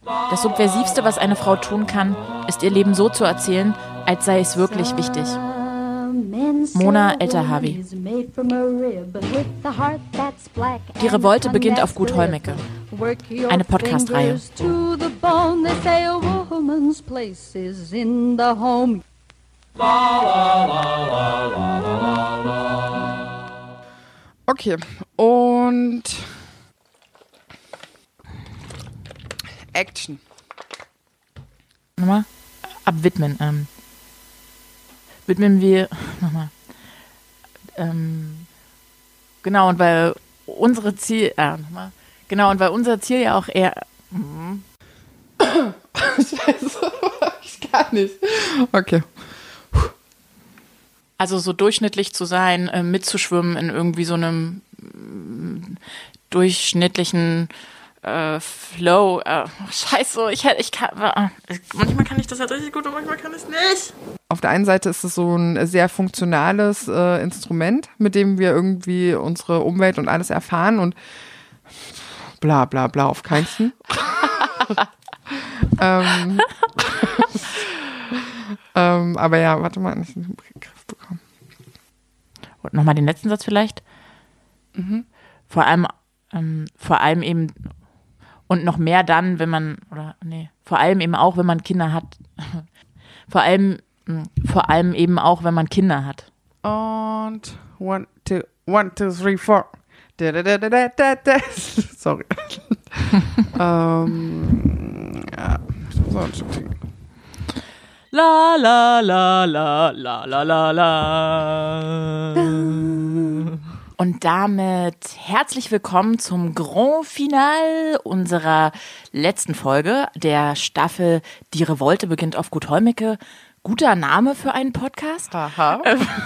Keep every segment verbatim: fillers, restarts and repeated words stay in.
Das Subversivste, was eine Frau tun kann, ist ihr Leben so zu erzählen, als sei es wirklich wichtig. Mona Eltahawy. Die Revolte beginnt auf Gut Hollmecke. Eine Podcast-Reihe. Okay, und Action. Nochmal? Abwidmen. Ähm, widmen wir. Nochmal. Ähm, genau, und weil unsere Ziel. Äh, nochmal. Genau, und weil unser Ziel ja auch eher. Mhm. Scheiße, ich kann nicht. Okay. Also so durchschnittlich zu sein, äh, mitzuschwimmen in irgendwie so einem äh, durchschnittlichen äh, Flow. Äh, scheiße, ich, ich kann, äh, manchmal kann ich das halt richtig gut und manchmal kann ich es nicht. Auf der einen Seite ist es so ein sehr funktionales äh, Instrument, mit dem wir irgendwie unsere Umwelt und alles erfahren und bla bla bla auf keinsten. ähm, ähm, aber ja, warte mal, ich muss den Griff bekommen. Und nochmal den letzten Satz vielleicht. Mhm. Vor allem, ähm, vor allem eben und noch mehr dann, wenn man, oder nee, vor allem eben auch, wenn man Kinder hat. vor allem, mh, vor allem eben auch, wenn man Kinder hat. Und one, two, one, two, three, four. Da, da, da, da, da, da. Sorry. ähm, ja, ich muss auch ein Stück singen. La la la la la la la la. Und damit herzlich willkommen zum Grand Finale unserer letzten Folge der Staffel Die Revolte beginnt auf Gut Hollmecke. Guter Name für einen Podcast. Haha.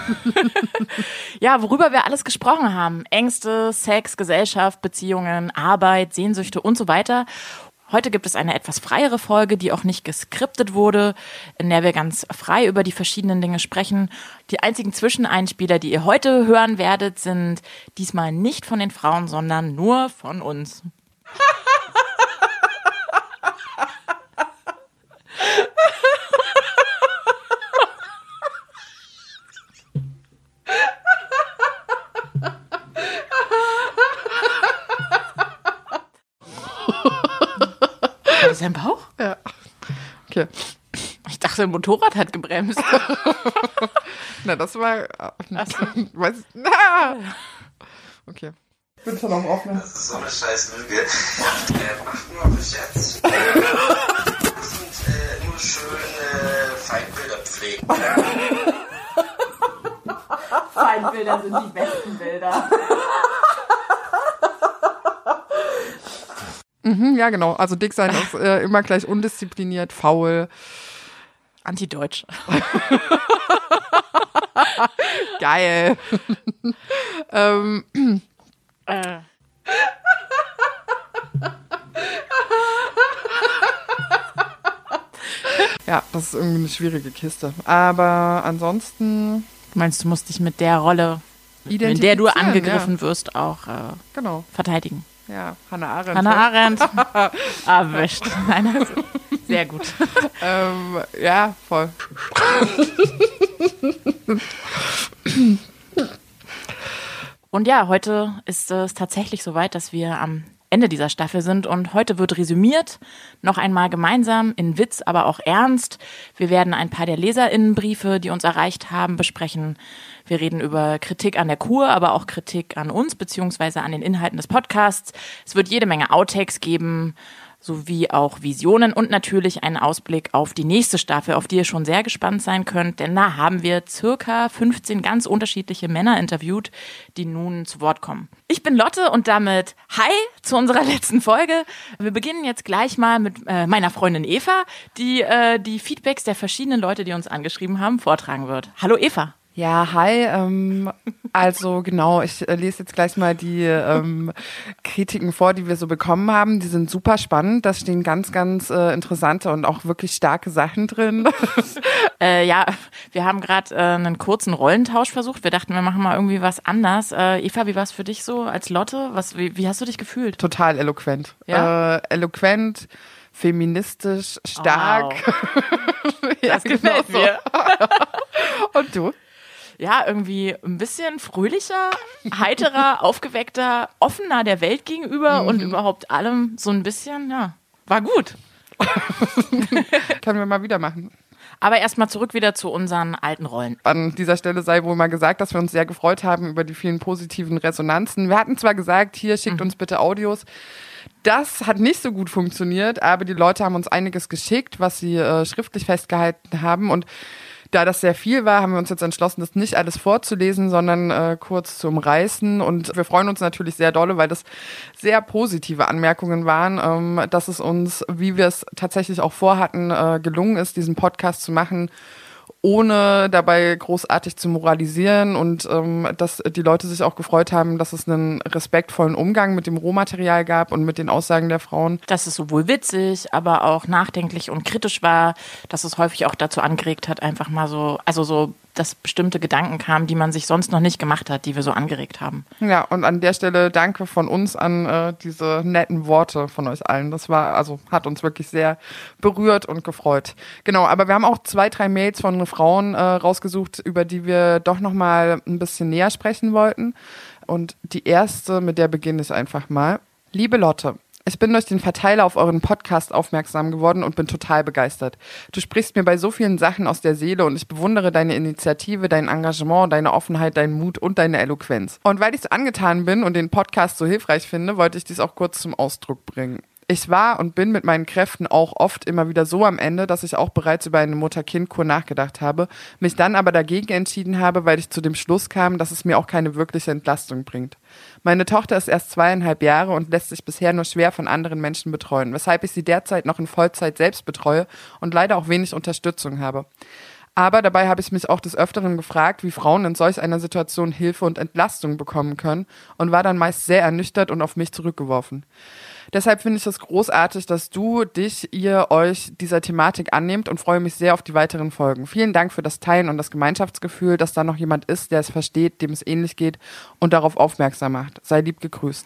Ja, worüber wir alles gesprochen haben. Ängste, Sex, Gesellschaft, Beziehungen, Arbeit, Sehnsüchte und so weiter. Heute gibt es eine etwas freiere Folge, die auch nicht geskriptet wurde, in der wir ganz frei über die verschiedenen Dinge sprechen. Die einzigen Zwischeneinspieler, die ihr heute hören werdet, sind diesmal nicht von den Frauen, sondern nur von uns. War das ein Bauch? Ja. Okay. Ich dachte, der Motorrad hat gebremst. Na, das war. Ach so. Weiß, na. Okay. Ich bin schon auf offen. Das ist so eine scheiß Lüge. äh, achten wir bis jetzt. Und äh, nur schöne Feindbilder pflegen. Feindbilder sind die besten Bilder. Mhm, ja, genau. Also dick sein ist äh, immer gleich undiszipliniert, faul. Anti-Deutsch. Geil. ähm. äh. Ja, das ist irgendwie eine schwierige Kiste. Aber ansonsten. Du meinst, du musst dich mit der Rolle, in der du angegriffen ja. wirst, auch äh, genau. verteidigen. Ja, Hannah Arendt. Hannah Arendt. Erwischt. Nein, also, sehr gut. ähm, ja, voll. Und ja, heute ist es tatsächlich soweit, dass wir am Ende dieser Staffel sind und heute wird resümiert, noch einmal gemeinsam, in Witz, aber auch ernst. Wir werden ein paar der LeserInnenbriefe, die uns erreicht haben, besprechen. Wir reden über Kritik an der Kur, aber auch Kritik an uns, beziehungsweise an den Inhalten des Podcasts. Es wird jede Menge Outtakes geben, sowie auch Visionen und natürlich einen Ausblick auf die nächste Staffel, auf die ihr schon sehr gespannt sein könnt, denn da haben wir circa fünfzehn ganz unterschiedliche Männer interviewt, die nun zu Wort kommen. Ich bin Lotte und damit hi zu unserer letzten Folge. Wir beginnen jetzt gleich mal mit äh, meiner Freundin Eva, die äh, die Feedbacks der verschiedenen Leute, die uns angeschrieben haben, vortragen wird. Hallo Eva. Ja, hi. Ähm, also genau, ich äh, lese jetzt gleich mal die ähm, Kritiken vor, die wir so bekommen haben. Die sind super spannend. Da stehen ganz, ganz äh, interessante und auch wirklich starke Sachen drin. äh, ja, wir haben gerade äh, einen kurzen Rollentausch versucht. Wir dachten, wir machen mal irgendwie was anders. Äh, Eva, wie war es für dich so als Lotte? Was, wie, wie hast du dich gefühlt? Total eloquent. Ja? Äh, eloquent, feministisch, stark. Wow. Ja, Das gefällt genau mir. So. Und du? Ja, irgendwie ein bisschen fröhlicher, heiterer, aufgeweckter, offener der Welt gegenüber mhm. und überhaupt allem so ein bisschen, ja, war gut. Können wir mal wieder machen. Aber erstmal zurück wieder zu unseren alten Rollen. An dieser Stelle sei wohl mal gesagt, dass wir uns sehr gefreut haben über die vielen positiven Resonanzen. Wir hatten zwar gesagt, hier schickt mhm. uns bitte Audios. Das hat nicht so gut funktioniert, aber die Leute haben uns einiges geschickt, was sie äh, schriftlich festgehalten haben. Und da das sehr viel war, haben wir uns jetzt entschlossen, das nicht alles vorzulesen, sondern äh, kurz zu umreißen. Und wir freuen uns natürlich sehr dolle, weil das sehr positive Anmerkungen waren, ähm, dass es uns, wie wir es tatsächlich auch vorhatten, äh, gelungen ist, diesen Podcast zu machen, ohne dabei großartig zu moralisieren und ähm, dass die Leute sich auch gefreut haben, dass es einen respektvollen Umgang mit dem Rohmaterial gab und mit den Aussagen der Frauen. Dass es sowohl witzig, aber auch nachdenklich und kritisch war, dass es häufig auch dazu angeregt hat, einfach mal so, also so, dass bestimmte Gedanken kamen, die man sich sonst noch nicht gemacht hat, die wir so angeregt haben. Ja, und an der Stelle danke von uns an äh, diese netten Worte von euch allen. Das war, also hat uns wirklich sehr berührt und gefreut. Genau, aber wir haben auch zwei, drei Mails von Frauen äh, rausgesucht, über die wir doch nochmal ein bisschen näher sprechen wollten. Und die erste, mit der beginne ich einfach mal. Liebe Lotte, ich bin durch den Verteiler auf euren Podcast aufmerksam geworden und bin total begeistert. Du sprichst mir bei so vielen Sachen aus der Seele und ich bewundere deine Initiative, dein Engagement, deine Offenheit, deinen Mut und deine Eloquenz. Und weil ich so angetan bin und den Podcast so hilfreich finde, wollte ich dies auch kurz zum Ausdruck bringen. Ich war und bin mit meinen Kräften auch oft immer wieder so am Ende, dass ich auch bereits über eine Mutter-Kind-Kur nachgedacht habe, mich dann aber dagegen entschieden habe, weil ich zu dem Schluss kam, dass es mir auch keine wirkliche Entlastung bringt. Meine Tochter ist erst zweieinhalb Jahre und lässt sich bisher nur schwer von anderen Menschen betreuen, weshalb ich sie derzeit noch in Vollzeit selbst betreue und leider auch wenig Unterstützung habe. Aber dabei habe ich mich auch des Öfteren gefragt, wie Frauen in solch einer Situation Hilfe und Entlastung bekommen können und war dann meist sehr ernüchtert und auf mich zurückgeworfen. Deshalb finde ich es großartig, dass du, dich, ihr, euch dieser Thematik annehmt und freue mich sehr auf die weiteren Folgen. Vielen Dank für das Teilen und das Gemeinschaftsgefühl, dass da noch jemand ist, der es versteht, dem es ähnlich geht und darauf aufmerksam macht. Sei lieb gegrüßt.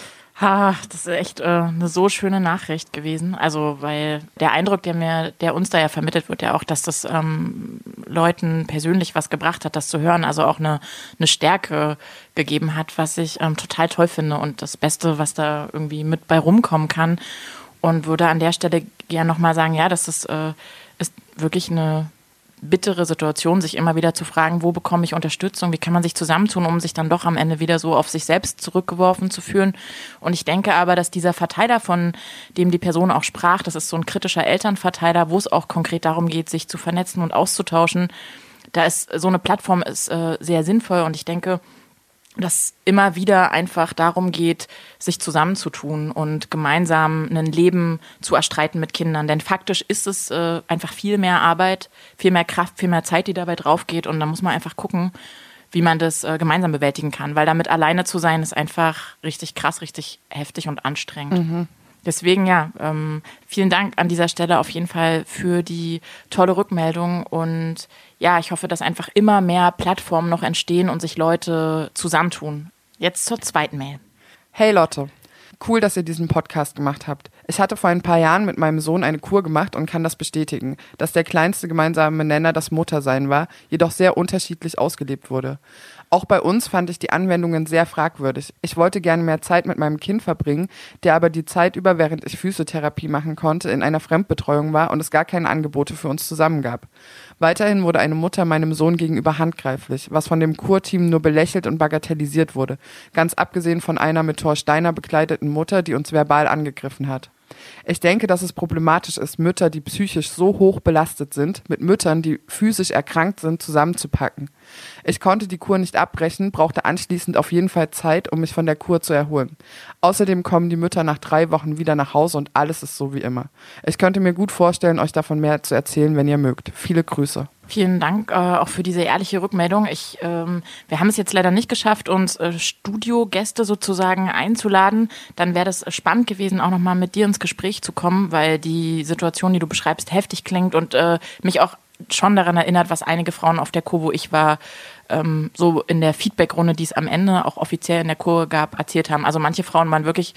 Ha, das ist echt äh, eine so schöne Nachricht gewesen. Also, weil der Eindruck, der mir, der uns da ja vermittelt wird, ja auch, dass das ähm, Leuten persönlich was gebracht hat, das zu hören, also auch eine, eine Stärke gegeben hat, was ich ähm, total toll finde und das Beste, was da irgendwie mit bei rumkommen kann. Und würde an der Stelle gerne nochmal sagen, ja, das ist, äh, ist wirklich eine bittere Situation, sich immer wieder zu fragen, wo bekomme ich Unterstützung, wie kann man sich zusammentun, um sich dann doch am Ende wieder so auf sich selbst zurückgeworfen zu fühlen. Und ich denke aber, dass dieser Verteiler, von dem die Person auch sprach, das ist so ein kritischer Elternverteiler, wo es auch konkret darum geht, sich zu vernetzen und auszutauschen, da ist so eine Plattform ist äh, sehr sinnvoll und ich denke, dass immer wieder einfach darum geht, sich zusammenzutun und gemeinsam ein Leben zu erstreiten mit Kindern. Denn faktisch ist es äh, einfach viel mehr Arbeit, viel mehr Kraft, viel mehr Zeit, die dabei drauf geht. Und da muss man einfach gucken, wie man das äh, gemeinsam bewältigen kann. Weil damit alleine zu sein, ist einfach richtig krass, richtig heftig und anstrengend. Mhm. Deswegen, ja, ähm, vielen Dank an dieser Stelle auf jeden Fall für die tolle Rückmeldung und ja, ich hoffe, dass einfach immer mehr Plattformen noch entstehen und sich Leute zusammentun. Jetzt zur zweiten Mail. Hey Lotte, cool, dass ihr diesen Podcast gemacht habt. Ich hatte vor ein paar Jahren mit meinem Sohn eine Kur gemacht und kann das bestätigen, dass der kleinste gemeinsame Nenner das Muttersein war, jedoch sehr unterschiedlich ausgelebt wurde. Auch bei uns fand ich die Anwendungen sehr fragwürdig. Ich wollte gerne mehr Zeit mit meinem Kind verbringen, der aber die Zeit über, während ich Physiotherapie machen konnte, in einer Fremdbetreuung war und es gar keine Angebote für uns zusammen gab. Weiterhin wurde eine Mutter meinem Sohn gegenüber handgreiflich, was von dem Kurteam nur belächelt und bagatellisiert wurde, ganz abgesehen von einer mit Thor Steiner bekleideten Mutter, die uns verbal angegriffen hat. Ich denke, dass es problematisch ist, Mütter, die psychisch so hoch belastet sind, mit Müttern, die physisch erkrankt sind, zusammenzupacken. Ich konnte die Kur nicht abbrechen, brauchte anschließend auf jeden Fall Zeit, um mich von der Kur zu erholen. Außerdem kommen die Mütter nach drei Wochen wieder nach Hause und alles ist so wie immer. Ich könnte mir gut vorstellen, euch davon mehr zu erzählen, wenn ihr mögt. Viele Grüße. Vielen Dank äh, auch für diese ehrliche Rückmeldung. Ich, ähm, wir haben es jetzt leider nicht geschafft, uns äh, Studiogäste sozusagen einzuladen. Dann wäre das spannend gewesen, auch nochmal mit dir ins Gespräch zu kommen, weil die Situation, die du beschreibst, heftig klingt und äh, mich auch schon daran erinnert, was einige Frauen auf der Kur, wo ich war, ähm, so in der Feedbackrunde, die es am Ende auch offiziell in der Kur gab, erzählt haben. Also manche Frauen waren wirklich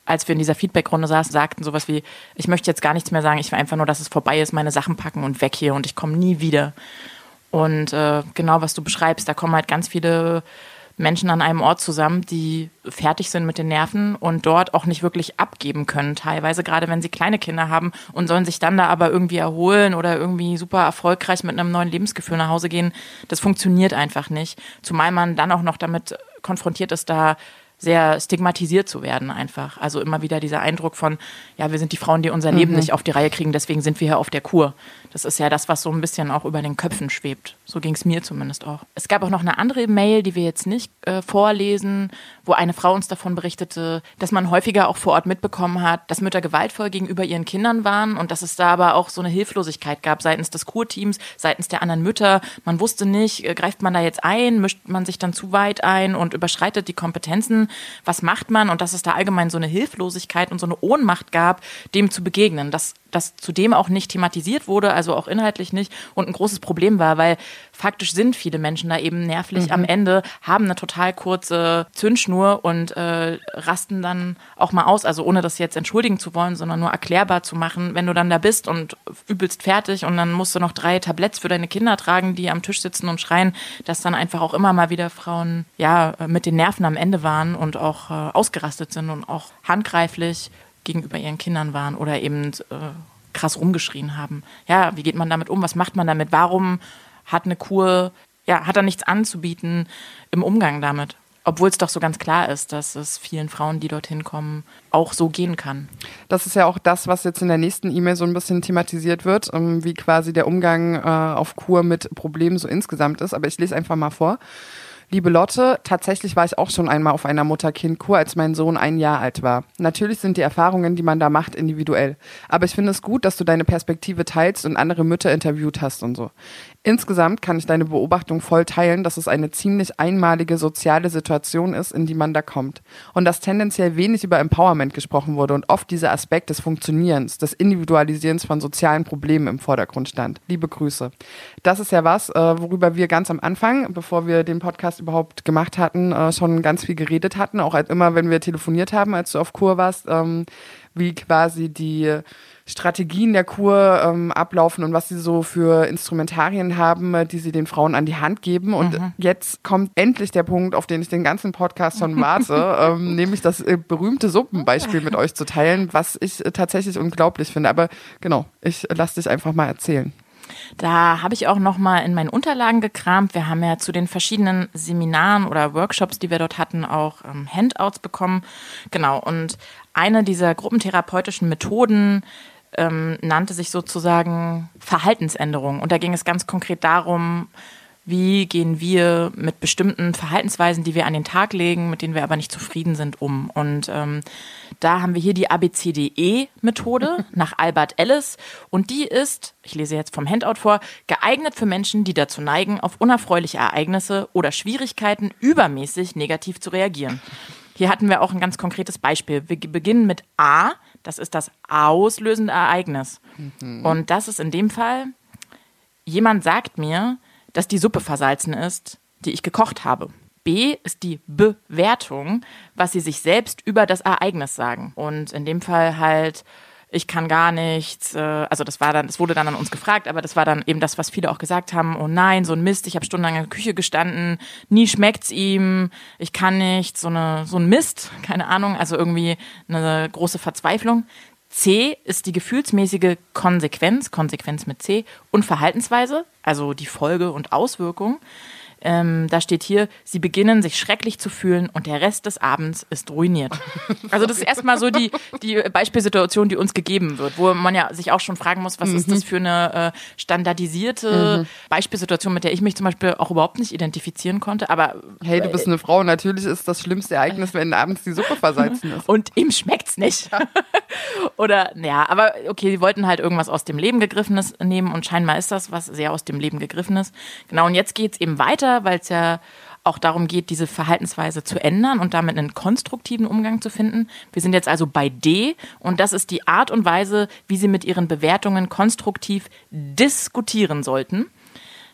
als wir in dieser Feedback-Runde saßen, sagten sowas wie, ich möchte jetzt gar nichts mehr sagen, ich will einfach nur, dass es vorbei ist, meine Sachen packen und weg hier und ich komme nie wieder. Und äh, genau, was du beschreibst, da kommen halt ganz viele Menschen an einem Ort zusammen, die fertig sind mit den Nerven und dort auch nicht wirklich abgeben können, teilweise, gerade wenn sie kleine Kinder haben und sollen sich dann da aber irgendwie erholen oder irgendwie super erfolgreich mit einem neuen Lebensgefühl nach Hause gehen. Das funktioniert einfach nicht, zumal man dann auch noch damit konfrontiert ist, da sehr stigmatisiert zu werden einfach. Also immer wieder dieser Eindruck von, ja, wir sind die Frauen, die unser Leben mhm. nicht auf die Reihe kriegen, deswegen sind wir hier auf der Kur. Das ist ja das, was so ein bisschen auch über den Köpfen schwebt. So ging es mir zumindest auch. Es gab auch noch eine andere Mail, die wir jetzt nicht äh, vorlesen, wo eine Frau uns davon berichtete, dass man häufiger auch vor Ort mitbekommen hat, dass Mütter gewaltvoll gegenüber ihren Kindern waren und dass es da aber auch so eine Hilflosigkeit gab seitens des Kurteams, seitens der anderen Mütter. Man wusste nicht, äh, greift man da jetzt ein, mischt man sich dann zu weit ein und überschreitet die Kompetenzen. Was macht man? Und dass es da allgemein so eine Hilflosigkeit und so eine Ohnmacht gab, dem zu begegnen. Dass das zudem auch nicht thematisiert wurde, also auch inhaltlich nicht und ein großes Problem war, weil faktisch sind viele Menschen da eben nervlich mhm. am Ende, haben eine total kurze Zündschnur und äh, rasten dann auch mal aus, also ohne das jetzt entschuldigen zu wollen, sondern nur erklärbar zu machen, wenn du dann da bist und übelst fertig und dann musst du noch drei Tabletts für deine Kinder tragen, die am Tisch sitzen und schreien, dass dann einfach auch immer mal wieder Frauen ja mit den Nerven am Ende waren und auch äh, ausgerastet sind und auch handgreiflich gegenüber ihren Kindern waren oder eben äh, krass rumgeschrien haben. Ja, wie geht man damit um? Was macht man damit? Warum hat eine Kur, ja, hat da nichts anzubieten im Umgang damit? Obwohl es doch so ganz klar ist, dass es vielen Frauen, die dorthin kommen, auch so gehen kann. Das ist ja auch das, was jetzt in der nächsten E-Mail so ein bisschen thematisiert wird, wie quasi der Umgang äh, auf Kur mit Problemen so insgesamt ist. Aber ich lese einfach mal vor. Liebe Lotte, tatsächlich war ich auch schon einmal auf einer Mutter-Kind-Kur, als mein Sohn ein Jahr alt war. Natürlich sind die Erfahrungen, die man da macht, individuell. Aber ich finde es gut, dass du deine Perspektive teilst und andere Mütter interviewt hast und so. Insgesamt kann ich deine Beobachtung voll teilen, dass es eine ziemlich einmalige soziale Situation ist, in die man da kommt. Und dass tendenziell wenig über Empowerment gesprochen wurde und oft dieser Aspekt des Funktionierens, des Individualisierens von sozialen Problemen im Vordergrund stand. Liebe Grüße. Das ist ja was, worüber wir ganz am Anfang, bevor wir den Podcast überhaupt gemacht hatten, schon ganz viel geredet hatten. Auch immer, wenn wir telefoniert haben, als du auf Kur warst, wie quasi die Strategien der Kur ähm, ablaufen und was sie so für Instrumentarien haben, die sie den Frauen an die Hand geben. Und mhm. jetzt kommt endlich der Punkt, auf den ich den ganzen Podcast schon warte, ähm, nämlich das äh, berühmte Suppenbeispiel mit euch zu teilen, was ich äh, tatsächlich unglaublich finde. Aber genau, ich lasse dich einfach mal erzählen. Da habe ich auch noch mal in meinen Unterlagen gekramt. Wir haben ja zu den verschiedenen Seminaren oder Workshops, die wir dort hatten, auch ähm, Handouts bekommen. Genau, und eine dieser gruppentherapeutischen Methoden ähm, nannte sich sozusagen Verhaltensänderung. Und da ging es ganz konkret darum, wie gehen wir mit bestimmten Verhaltensweisen, die wir an den Tag legen, mit denen wir aber nicht zufrieden sind, um. Und ähm, da haben wir hier die A B C D E-Methode nach Albert Ellis. Und die ist, ich lese jetzt vom Handout vor, geeignet für Menschen, die dazu neigen, auf unerfreuliche Ereignisse oder Schwierigkeiten übermäßig negativ zu reagieren. Hier hatten wir auch ein ganz konkretes Beispiel. Wir beginnen mit A, das ist das auslösende Ereignis. Mhm. Und das ist in dem Fall, jemand sagt mir, dass die Suppe versalzen ist, die ich gekocht habe. B ist die Bewertung, was sie sich selbst über das Ereignis sagen. Und in dem Fall halt, ich kann gar nichts, äh, also das war dann, das wurde dann an uns gefragt, aber das war dann eben das, was viele auch gesagt haben, oh nein, so ein Mist, ich habe stundenlang in der Küche gestanden, nie schmeckt's ihm, ich kann nichts, so eine so ein Mist, keine Ahnung, also irgendwie eine große Verzweiflung. C ist die gefühlsmäßige Konsequenz, Konsequenz mit C, und Verhaltensweise, also die Folge und Auswirkung. Ähm, da steht hier, sie beginnen sich schrecklich zu fühlen und der Rest des Abends ist ruiniert. Also das ist erstmal so die, die Beispielsituation, die uns gegeben wird, wo man ja sich auch schon fragen muss, was mhm. ist das für eine äh, standardisierte mhm. Beispielsituation, mit der ich mich zum Beispiel auch überhaupt nicht identifizieren konnte. Aber hey, du bist eine Frau, natürlich ist das schlimmste Ereignis, wenn abends die Suppe versalzen ist. Und ihm schmeckt's nicht. Ja. Oder, ja, aber okay, sie wollten halt irgendwas aus dem Leben Gegriffenes nehmen und scheinbar ist das was sehr aus dem Leben Gegriffenes. Genau, und jetzt geht's eben weiter, weil es ja auch darum geht, diese Verhaltensweise zu ändern und damit einen konstruktiven Umgang zu finden. Wir sind jetzt also bei D und das ist die Art und Weise, wie Sie mit Ihren Bewertungen konstruktiv diskutieren sollten.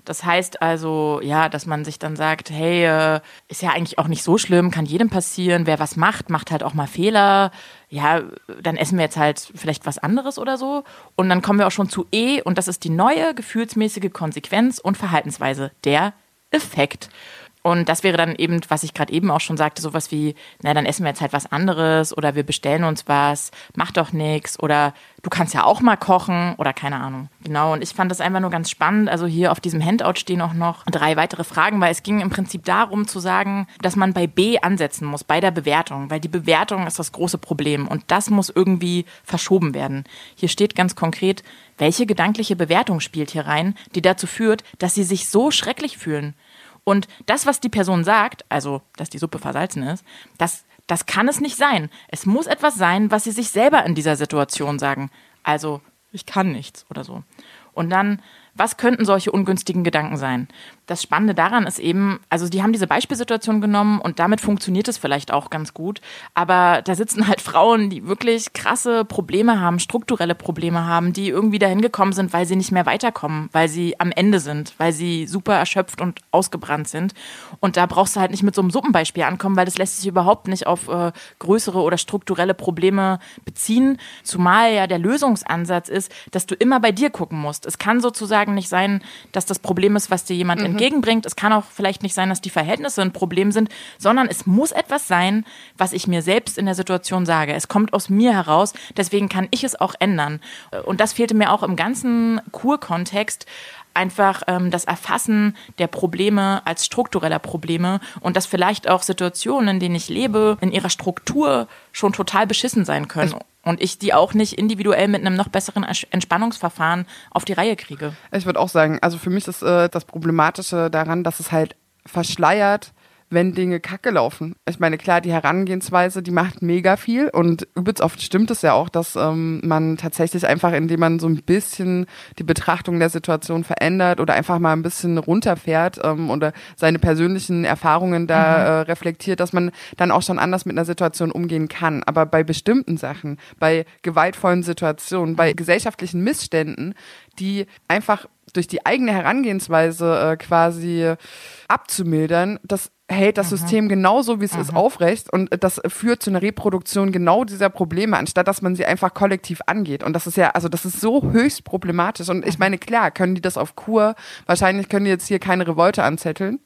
Das heißt also, ja, dass man sich dann sagt, hey, äh, ist ja eigentlich auch nicht so schlimm, kann jedem passieren. Wer was macht, macht halt auch mal Fehler. Ja, dann essen wir jetzt halt vielleicht was anderes oder so. Und dann kommen wir auch schon zu E und das ist die neue gefühlsmäßige Konsequenz und Verhaltensweise, der Effekt. Und das wäre dann eben, was ich gerade eben auch schon sagte, sowas wie, na, dann essen wir jetzt halt was anderes oder wir bestellen uns was, mach doch nix oder du kannst ja auch mal kochen oder keine Ahnung. Genau, und ich fand das einfach nur ganz spannend. Also hier auf diesem Handout stehen auch noch drei weitere Fragen, weil es ging im Prinzip darum zu sagen, dass man bei B ansetzen muss, bei der Bewertung, weil die Bewertung ist das große Problem und das muss irgendwie verschoben werden. Hier steht ganz konkret, welche gedankliche Bewertung spielt hier rein, die dazu führt, dass sie sich so schrecklich fühlen. Und das, was die Person sagt, also, dass die Suppe versalzen ist, das, das kann es nicht sein. Es muss etwas sein, was sie sich selber in dieser Situation sagen. Also, ich kann nichts oder so. Und dann, was könnten solche ungünstigen Gedanken sein? Das Spannende daran ist eben, also die haben diese Beispielsituation genommen und damit funktioniert es vielleicht auch ganz gut, aber da sitzen halt Frauen, die wirklich krasse Probleme haben, strukturelle Probleme haben, die irgendwie dahin gekommen sind, weil sie nicht mehr weiterkommen, weil sie am Ende sind, weil sie super erschöpft und ausgebrannt sind. Und da brauchst du halt nicht mit so einem Suppenbeispiel ankommen, weil das lässt sich überhaupt nicht auf äh, größere oder strukturelle Probleme beziehen, zumal ja der Lösungsansatz ist, dass du immer bei dir gucken musst. Es kann sozusagen nicht sein, dass das Problem ist, was dir jemand mhm. entgegenbringt. Es kann auch vielleicht nicht sein, dass die Verhältnisse ein Problem sind, sondern es muss etwas sein, was ich mir selbst in der Situation sage. Es kommt aus mir heraus, deswegen kann ich es auch ändern. Und das fehlte mir auch im ganzen Kurkontext, einfach ähm, das Erfassen der Probleme als struktureller Probleme und dass vielleicht auch Situationen, in denen ich lebe, in ihrer Struktur schon total beschissen sein können. Ich Und ich die auch nicht individuell mit einem noch besseren Entspannungsverfahren auf die Reihe kriege. Ich würde auch sagen, also für mich ist äh, das Problematische daran, dass es halt verschleiert, wenn Dinge kacke laufen. Ich meine, klar, die Herangehensweise, die macht mega viel und übelst oft stimmt es ja auch, dass ähm, man tatsächlich einfach, indem man so ein bisschen die Betrachtung der Situation verändert oder einfach mal ein bisschen runterfährt ähm, oder seine persönlichen Erfahrungen da mhm. äh, reflektiert, dass man dann auch schon anders mit einer Situation umgehen kann. Aber bei bestimmten Sachen, bei gewaltvollen Situationen, bei gesellschaftlichen Missständen, die einfach durch die eigene Herangehensweise äh, quasi abzumildern, das hält das mhm. System genauso, wie es mhm. ist, aufrecht und das führt zu einer Reproduktion genau dieser Probleme, anstatt dass man sie einfach kollektiv angeht. Und das ist ja, also das ist so höchst problematisch. Und ich meine, klar, können die das auf Kur, wahrscheinlich können die jetzt hier keine Revolte anzetteln.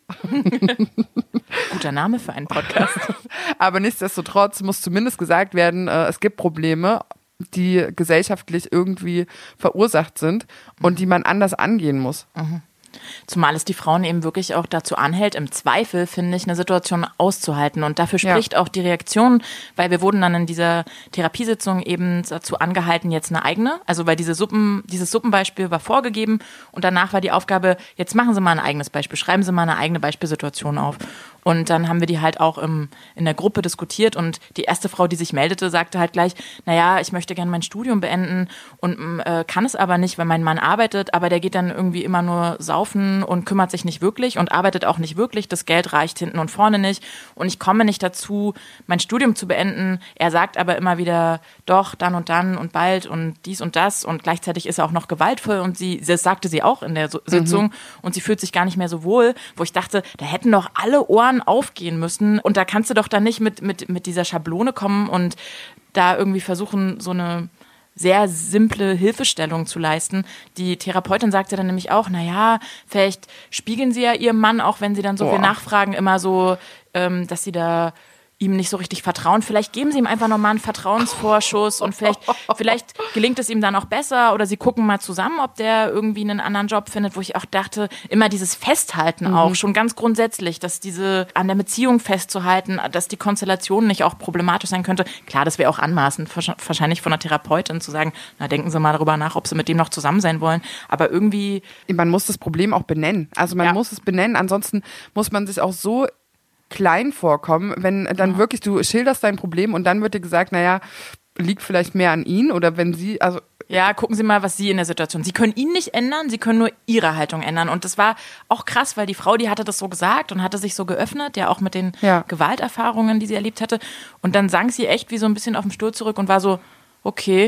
Guter Name für einen Podcast. Aber nichtsdestotrotz muss zumindest gesagt werden, äh, es gibt Probleme, die gesellschaftlich irgendwie verursacht sind und die man anders angehen muss. Mhm. Zumal es die Frauen eben wirklich auch dazu anhält, im Zweifel, finde ich, eine Situation auszuhalten. Und dafür spricht ja auch die Reaktion, weil wir wurden dann in dieser Therapiesitzung eben dazu angehalten, jetzt eine eigene, also weil diese Suppen, dieses Suppenbeispiel war vorgegeben und danach war die Aufgabe, jetzt machen Sie mal ein eigenes Beispiel, schreiben Sie mal eine eigene Beispielsituation auf. Und dann haben wir die halt auch im, in der Gruppe diskutiert und die erste Frau, die sich meldete, sagte halt gleich, naja, ich möchte gerne mein Studium beenden und äh, kann es aber nicht, weil mein Mann arbeitet, aber der geht dann irgendwie immer nur saufen und kümmert sich nicht wirklich und arbeitet auch nicht wirklich, das Geld reicht hinten und vorne nicht und ich komme nicht dazu, mein Studium zu beenden. Er sagt aber immer wieder, doch, dann und dann und bald und dies und das und gleichzeitig ist er auch noch gewaltvoll und sie, das sagte sie auch in der Sitzung mhm. und sie fühlt sich gar nicht mehr so wohl, wo ich dachte, da hätten doch alle Ohren aufgehen müssen und da kannst du doch dann nicht mit, mit, mit dieser Schablone kommen und da irgendwie versuchen, so eine sehr simple Hilfestellung zu leisten. Die Therapeutin sagte dann nämlich auch, naja, vielleicht spiegeln sie ja ihrem Mann, auch wenn sie dann so Boah. viel nachfragen, immer so, ähm, dass sie da ihm nicht so richtig vertrauen. Vielleicht geben sie ihm einfach nochmal einen Vertrauensvorschuss und vielleicht, vielleicht gelingt es ihm dann auch besser oder sie gucken mal zusammen, ob der irgendwie einen anderen Job findet, wo ich auch dachte, immer dieses Festhalten mhm. auch, schon ganz grundsätzlich, dass diese an der Beziehung festzuhalten, dass die Konstellation nicht auch problematisch sein könnte. Klar, das wäre auch anmaßend, wahrscheinlich von einer Therapeutin zu sagen, na, denken Sie mal darüber nach, ob Sie mit dem noch zusammen sein wollen. Aber irgendwie... Man muss das Problem auch benennen. Also man ja. muss es benennen, ansonsten muss man sich auch so klein vorkommen, wenn dann ja. wirklich, du schilderst dein Problem und dann wird dir gesagt, naja, liegt vielleicht mehr an ihn oder wenn sie, also... Ja, gucken Sie mal, was Sie in der Situation... Sie können ihn nicht ändern, Sie können nur Ihre Haltung ändern. Und das war auch krass, weil die Frau, die hatte das so gesagt und hatte sich so geöffnet, ja auch mit den ja. Gewalterfahrungen, die sie erlebt hatte. Und dann sank sie echt wie so ein bisschen auf dem Stuhl zurück und war so, okay...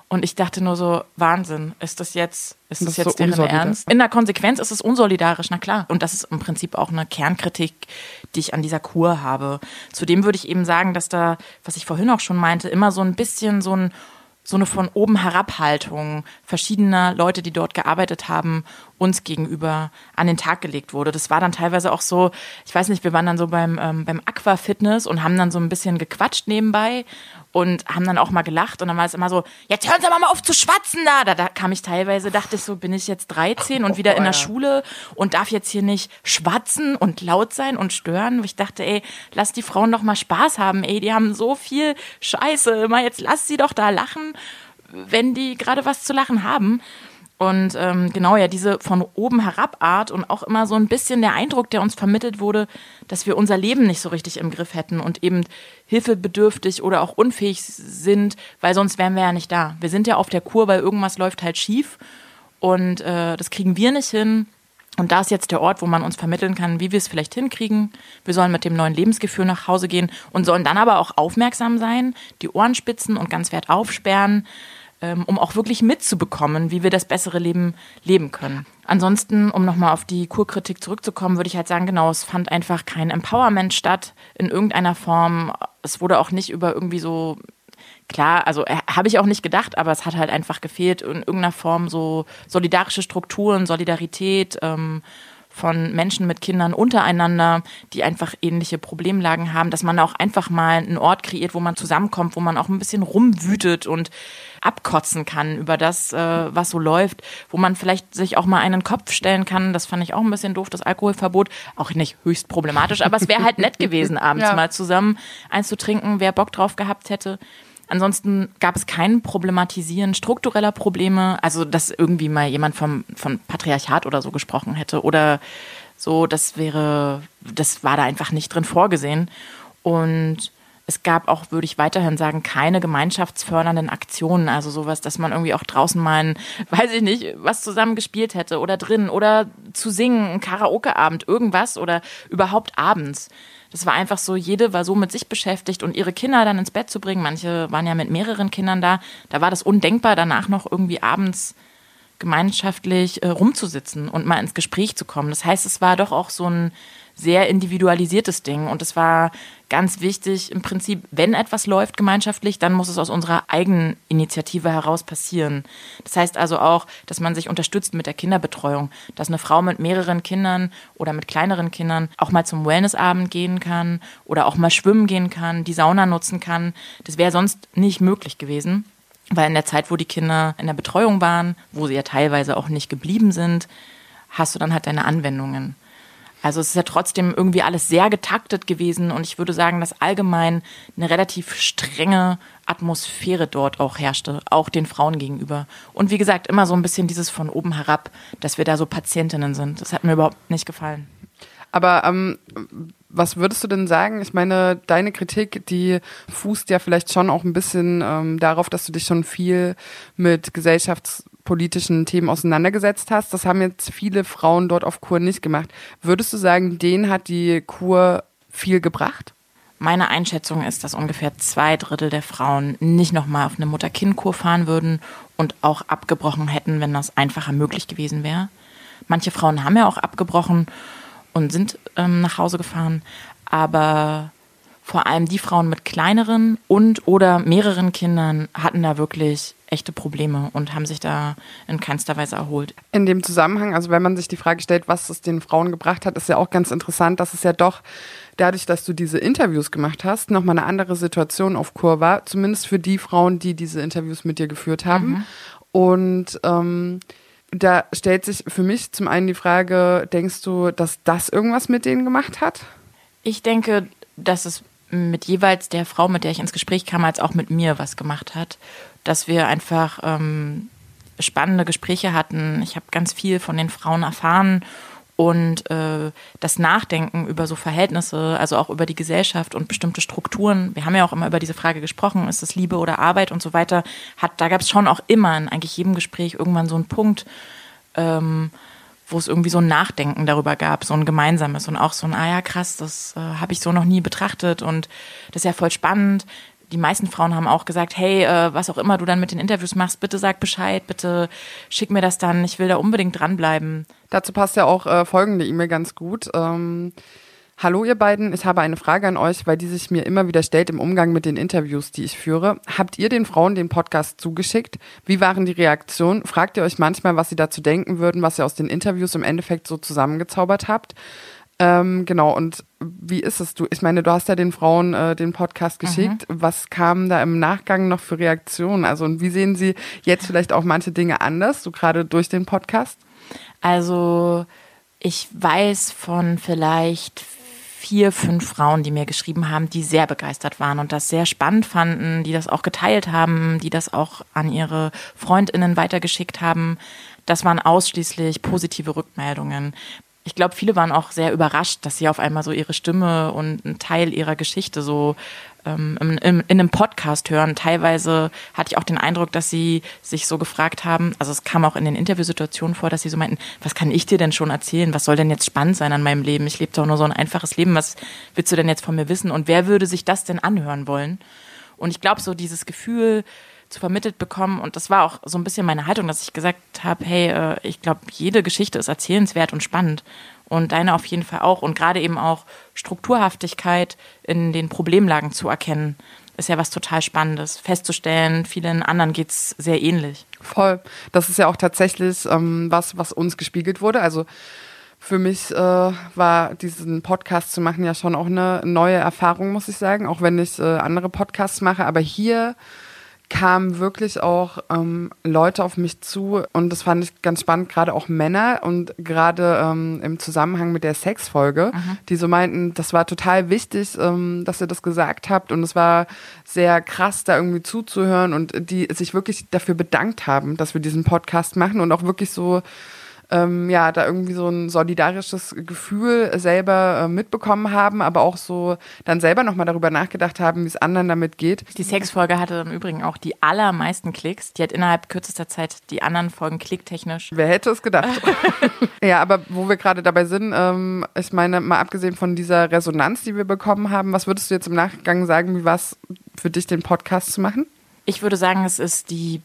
Und ich dachte nur so, Wahnsinn, ist das jetzt, ist das, das jetzt so deren unsolidarisch. Ernst? In der Konsequenz ist es unsolidarisch, na klar. Und das ist im Prinzip auch eine Kernkritik, die ich an dieser Kur habe. Zudem würde ich eben sagen, dass da, was ich vorhin auch schon meinte, immer so ein bisschen so ein so eine von oben Herabhaltung verschiedener Leute, die dort gearbeitet haben, uns gegenüber an den Tag gelegt wurde. Das war dann teilweise auch so, ich weiß nicht, wir waren dann so beim, ähm, beim Aquafitness und haben dann so ein bisschen gequatscht nebenbei und haben dann auch mal gelacht und dann war es immer so, jetzt hören Sie aber mal auf zu schwatzen da. Da, da kam ich teilweise, dachte ich so, bin ich jetzt dreizehn und wieder in der Schule und darf jetzt hier nicht schwatzen und laut sein und stören. Wo ich dachte, ey, lass die Frauen doch mal Spaß haben, ey, die haben so viel Scheiße, mal jetzt lass sie doch da lachen, wenn die gerade was zu lachen haben. Und ähm, genau, ja, diese von oben herab Art und auch immer so ein bisschen der Eindruck, der uns vermittelt wurde, dass wir unser Leben nicht so richtig im Griff hätten und eben hilfebedürftig oder auch unfähig sind, weil sonst wären wir ja nicht da. Wir sind ja auf der Kur, weil irgendwas läuft halt schief und äh, das kriegen wir nicht hin. Und da ist jetzt der Ort, wo man uns vermitteln kann, wie wir es vielleicht hinkriegen. Wir sollen mit dem neuen Lebensgefühl nach Hause gehen und sollen dann aber auch aufmerksam sein, die Ohren spitzen und ganz weit aufsperren, um auch wirklich mitzubekommen, wie wir das bessere Leben leben können. Ansonsten, um nochmal auf die Kurkritik zurückzukommen, würde ich halt sagen, genau, es fand einfach kein Empowerment statt in irgendeiner Form. Es wurde auch nicht über irgendwie so, klar, also äh, habe ich auch nicht gedacht, aber es hat halt einfach gefehlt in irgendeiner Form so solidarische Strukturen, Solidarität, ähm, von Menschen mit Kindern untereinander, die einfach ähnliche Problemlagen haben, dass man auch einfach mal einen Ort kreiert, wo man zusammenkommt, wo man auch ein bisschen rumwütet und abkotzen kann über das, äh, was so läuft, wo man vielleicht sich auch mal einen Kopf stellen kann. Das fand ich auch ein bisschen doof, das Alkoholverbot. Auch nicht höchst problematisch, aber es wäre halt nett gewesen, abends ja. mal zusammen eins zu trinken, wer Bock drauf gehabt hätte. Ansonsten gab es kein Problematisieren struktureller Probleme, also dass irgendwie mal jemand vom, von Patriarchat oder so gesprochen hätte oder so, das wäre, das war da einfach nicht drin vorgesehen. Und es gab auch, würde ich weiterhin sagen, keine gemeinschaftsfördernden Aktionen, also sowas, dass man irgendwie auch draußen mal, ein, weiß ich nicht, was zusammen gespielt hätte oder drin oder zu singen, ein Karaoke-Abend, irgendwas oder überhaupt abends. Das war einfach so, jede war so mit sich beschäftigt und ihre Kinder dann ins Bett zu bringen. Manche waren ja mit mehreren Kindern da. Da war das undenkbar, danach noch irgendwie abends gemeinschaftlich äh, rumzusitzen und mal ins Gespräch zu kommen. Das heißt, es war doch auch so ein sehr individualisiertes Ding und es war ganz wichtig, im Prinzip, wenn etwas läuft gemeinschaftlich, dann muss es aus unserer eigenen Initiative heraus passieren. Das heißt also auch, dass man sich unterstützt mit der Kinderbetreuung, dass eine Frau mit mehreren Kindern oder mit kleineren Kindern auch mal zum Wellnessabend gehen kann oder auch mal schwimmen gehen kann, die Sauna nutzen kann. Das wäre sonst nicht möglich gewesen, weil in der Zeit, wo die Kinder in der Betreuung waren, wo sie ja teilweise auch nicht geblieben sind, hast du dann halt deine Anwendungen. Also es ist ja trotzdem irgendwie alles sehr getaktet gewesen und ich würde sagen, dass allgemein eine relativ strenge Atmosphäre dort auch herrschte, auch den Frauen gegenüber. Und wie gesagt, immer so ein bisschen dieses von oben herab, dass wir da so Patientinnen sind. Das hat mir überhaupt nicht gefallen. Aber ähm, was würdest du denn sagen? Ich meine, deine Kritik, die fußt ja vielleicht schon auch ein bisschen ähm, darauf, dass du dich schon viel mit gesellschaftspolitischen Themen auseinandergesetzt hast. Das haben jetzt viele Frauen dort auf Kur nicht gemacht. Würdest du sagen, denen hat die Kur viel gebracht? Meine Einschätzung ist, dass ungefähr zwei Drittel der Frauen nicht nochmal auf eine Mutter-Kind-Kur fahren würden und auch abgebrochen hätten, wenn das einfacher möglich gewesen wäre. Manche Frauen haben ja auch abgebrochen und sind ähm, nach Hause gefahren, aber vor allem die Frauen mit kleineren und oder mehreren Kindern hatten da wirklich echte Probleme und haben sich da in keinster Weise erholt. In dem Zusammenhang, also wenn man sich die Frage stellt, was es den Frauen gebracht hat, ist ja auch ganz interessant, dass es ja doch dadurch, dass du diese Interviews gemacht hast, nochmal eine andere Situation auf Kur war, zumindest für die Frauen, die diese Interviews mit dir geführt haben. Mhm. Und ähm, da stellt sich für mich zum einen die Frage, denkst du, dass das irgendwas mit denen gemacht hat? Ich denke, dass es mit jeweils der Frau, mit der ich ins Gespräch kam, als auch mit mir was gemacht hat. Dass wir einfach ähm, spannende Gespräche hatten. Ich habe ganz viel von den Frauen erfahren und äh, das Nachdenken über so Verhältnisse, also auch über die Gesellschaft und bestimmte Strukturen. Wir haben ja auch immer über diese Frage gesprochen, ist es Liebe oder Arbeit und so weiter. Hat, da gab es schon auch immer in eigentlich jedem Gespräch irgendwann so einen Punkt, ähm, wo es irgendwie so ein Nachdenken darüber gab, so ein gemeinsames und auch so ein, ah ja krass, das äh, habe ich so noch nie betrachtet und das ist ja voll spannend. die meisten Frauen haben auch gesagt, hey, äh, was auch immer du dann mit den Interviews machst, bitte sag Bescheid, bitte schick mir das dann, ich will da unbedingt dranbleiben. Dazu passt ja auch äh, folgende E-Mail ganz gut. Ähm, Hallo ihr beiden, ich habe eine Frage an euch, weil die sich mir immer wieder stellt im Umgang mit den Interviews, die ich führe. Habt ihr den Frauen den Podcast zugeschickt? Wie waren die Reaktionen? Fragt ihr euch manchmal, was sie dazu denken würden, was ihr aus den Interviews im Endeffekt so zusammengezaubert habt? Ähm, genau, und wie ist es du? Ich meine, du hast ja den Frauen äh, den Podcast geschickt. Mhm. Was kam da im Nachgang noch für Reaktionen? Also, und wie sehen sie jetzt vielleicht auch manche Dinge anders, so gerade durch den Podcast? Also, ich weiß von vielleicht vier, fünf Frauen, die mir geschrieben haben, die sehr begeistert waren und das sehr spannend fanden, die das auch geteilt haben, die das auch an ihre FreundInnen weitergeschickt haben. Das waren ausschließlich positive Rückmeldungen. Ich glaube, viele waren auch sehr überrascht, dass sie auf einmal so ihre Stimme und einen Teil ihrer Geschichte so ähm, in, in, in einem Podcast hören. Teilweise hatte ich auch den Eindruck, dass sie sich so gefragt haben, also es kam auch in den Interviewsituationen vor, dass sie so meinten, was kann ich dir denn schon erzählen? Was soll denn jetzt spannend sein an meinem Leben? Ich lebe doch nur so ein einfaches Leben. Was willst du denn jetzt von mir wissen? Und wer würde sich das denn anhören wollen? Und ich glaube, so dieses Gefühl zu vermittelt bekommen. Und das war auch so ein bisschen meine Haltung, dass ich gesagt habe, hey, äh, ich glaube, jede Geschichte ist erzählenswert und spannend. Und deine auf jeden Fall auch. Und gerade eben auch Strukturhaftigkeit in den Problemlagen zu erkennen, ist ja was total Spannendes. Festzustellen, vielen anderen geht's sehr ähnlich. Voll. Das ist ja auch tatsächlich ähm, was, was uns gespiegelt wurde. Also für mich äh, war diesen Podcast zu machen ja schon auch eine neue Erfahrung, muss ich sagen. Auch wenn ich äh, andere Podcasts mache. Aber hier kamen wirklich auch ähm, Leute auf mich zu und das fand ich ganz spannend, gerade auch Männer und gerade ähm, im Zusammenhang mit der Sexfolge, mhm. die so meinten, das war total wichtig, ähm, dass ihr das gesagt habt und es war sehr krass, da irgendwie zuzuhören und die sich wirklich dafür bedankt haben, dass wir diesen Podcast machen und auch wirklich so Ähm, ja, da irgendwie so ein solidarisches Gefühl selber äh, mitbekommen haben, aber auch so dann selber nochmal darüber nachgedacht haben, wie es anderen damit geht. Die Sexfolge hatte im Übrigen auch die allermeisten Klicks. Die hat innerhalb kürzester Zeit die anderen Folgen klicktechnisch. Wer hätte es gedacht? Ja, aber wo wir gerade dabei sind, ähm, ich meine, mal abgesehen von dieser Resonanz, die wir bekommen haben, was würdest du jetzt im Nachgang sagen, wie war es für dich, den Podcast zu machen? Ich würde sagen, es ist die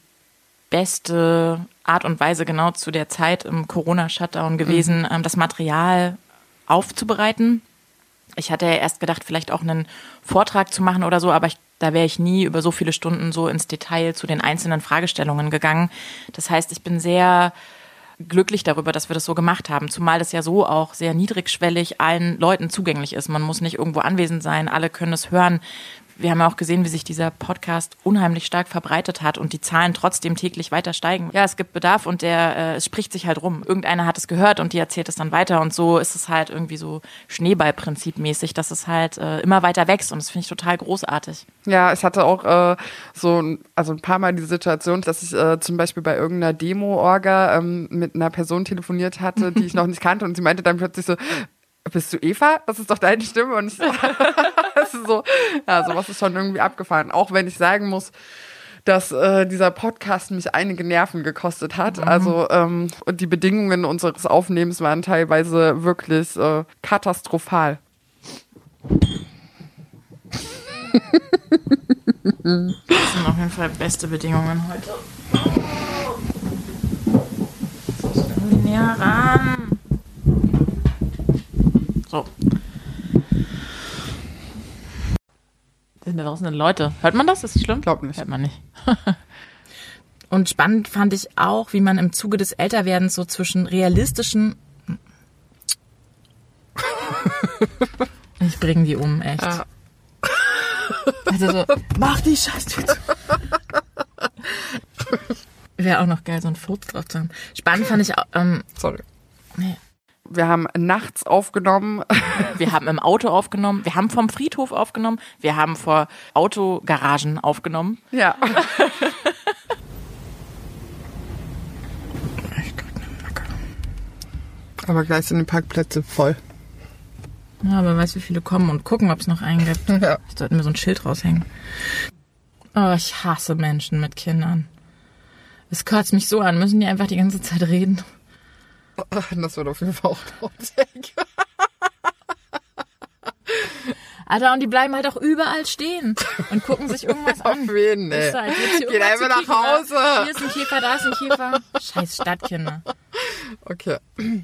beste Art und Weise genau zu der Zeit im Corona-Shutdown gewesen, mhm. das Material aufzubereiten. Ich hatte ja erst gedacht, vielleicht auch einen Vortrag zu machen oder so, aber ich, da wäre ich nie über so viele Stunden so ins Detail zu den einzelnen Fragestellungen gegangen. Das heißt, ich bin sehr glücklich darüber, dass wir das so gemacht haben, zumal das ja so auch sehr niedrigschwellig allen Leuten zugänglich ist. Man muss nicht irgendwo anwesend sein, alle können es hören. Wir haben ja auch gesehen, wie sich dieser Podcast unheimlich stark verbreitet hat und die Zahlen trotzdem täglich weiter steigen. Ja, es gibt Bedarf und der, äh, es spricht sich halt rum. Irgendeiner hat es gehört und die erzählt es dann weiter und so ist es halt irgendwie so Schneeballprinzipmäßig, dass es halt äh, immer weiter wächst und das finde ich total großartig. Ja, ich hatte auch äh, so also ein paar Mal die Situation, dass ich äh, zum Beispiel bei irgendeiner Demo-Orga ähm, mit einer Person telefoniert hatte, die ich noch nicht kannte und sie meinte dann plötzlich so, bist du Eva? Das ist doch deine Stimme. Und ich, das ist so, ja, sowas ist schon irgendwie abgefahren. Auch wenn ich sagen muss, dass äh, dieser Podcast mich einige Nerven gekostet hat. Mhm. Also ähm, und die Bedingungen unseres Aufnehmens waren teilweise wirklich äh, katastrophal. Das sind auf jeden Fall beste Bedingungen heute. So, näher ran. So. Das sind da draußen Leute. Hört man das? Ist das schlimm? Glaub nicht. Hört man nicht. Und spannend fand ich auch, wie man im Zuge des Älterwerdens so zwischen realistischen... Ich bringe die um, echt. Ja. Also so, mach die Scheiße. Wäre auch noch geil, so ein Furz drauf zu haben. Spannend fand ich auch... Ähm, Sorry. Nee. Wir haben nachts aufgenommen. Wir haben im Auto aufgenommen. Wir haben vom Friedhof aufgenommen. Wir haben vor Autogaragen aufgenommen. Ja. Aber gleich sind die Parkplätze voll. Ja, aber weißt du, wie viele kommen und gucken, ob es noch einen gibt. Ja. Ich sollte mir so ein Schild raushängen. Oh, ich hasse Menschen mit Kindern. Es kotzt mich so an. Müssen die einfach die ganze Zeit reden? Das wird auf jeden Fall auch traurig. Alter, und die bleiben halt auch überall stehen und gucken sich irgendwas an. Auf wen, ey. So, als würdest du Geht irgendwas einfach zu nach Kiefer. Hause. Hier ist ein Käfer, da ist ein Käfer. Scheiß Stadtkinder. Okay.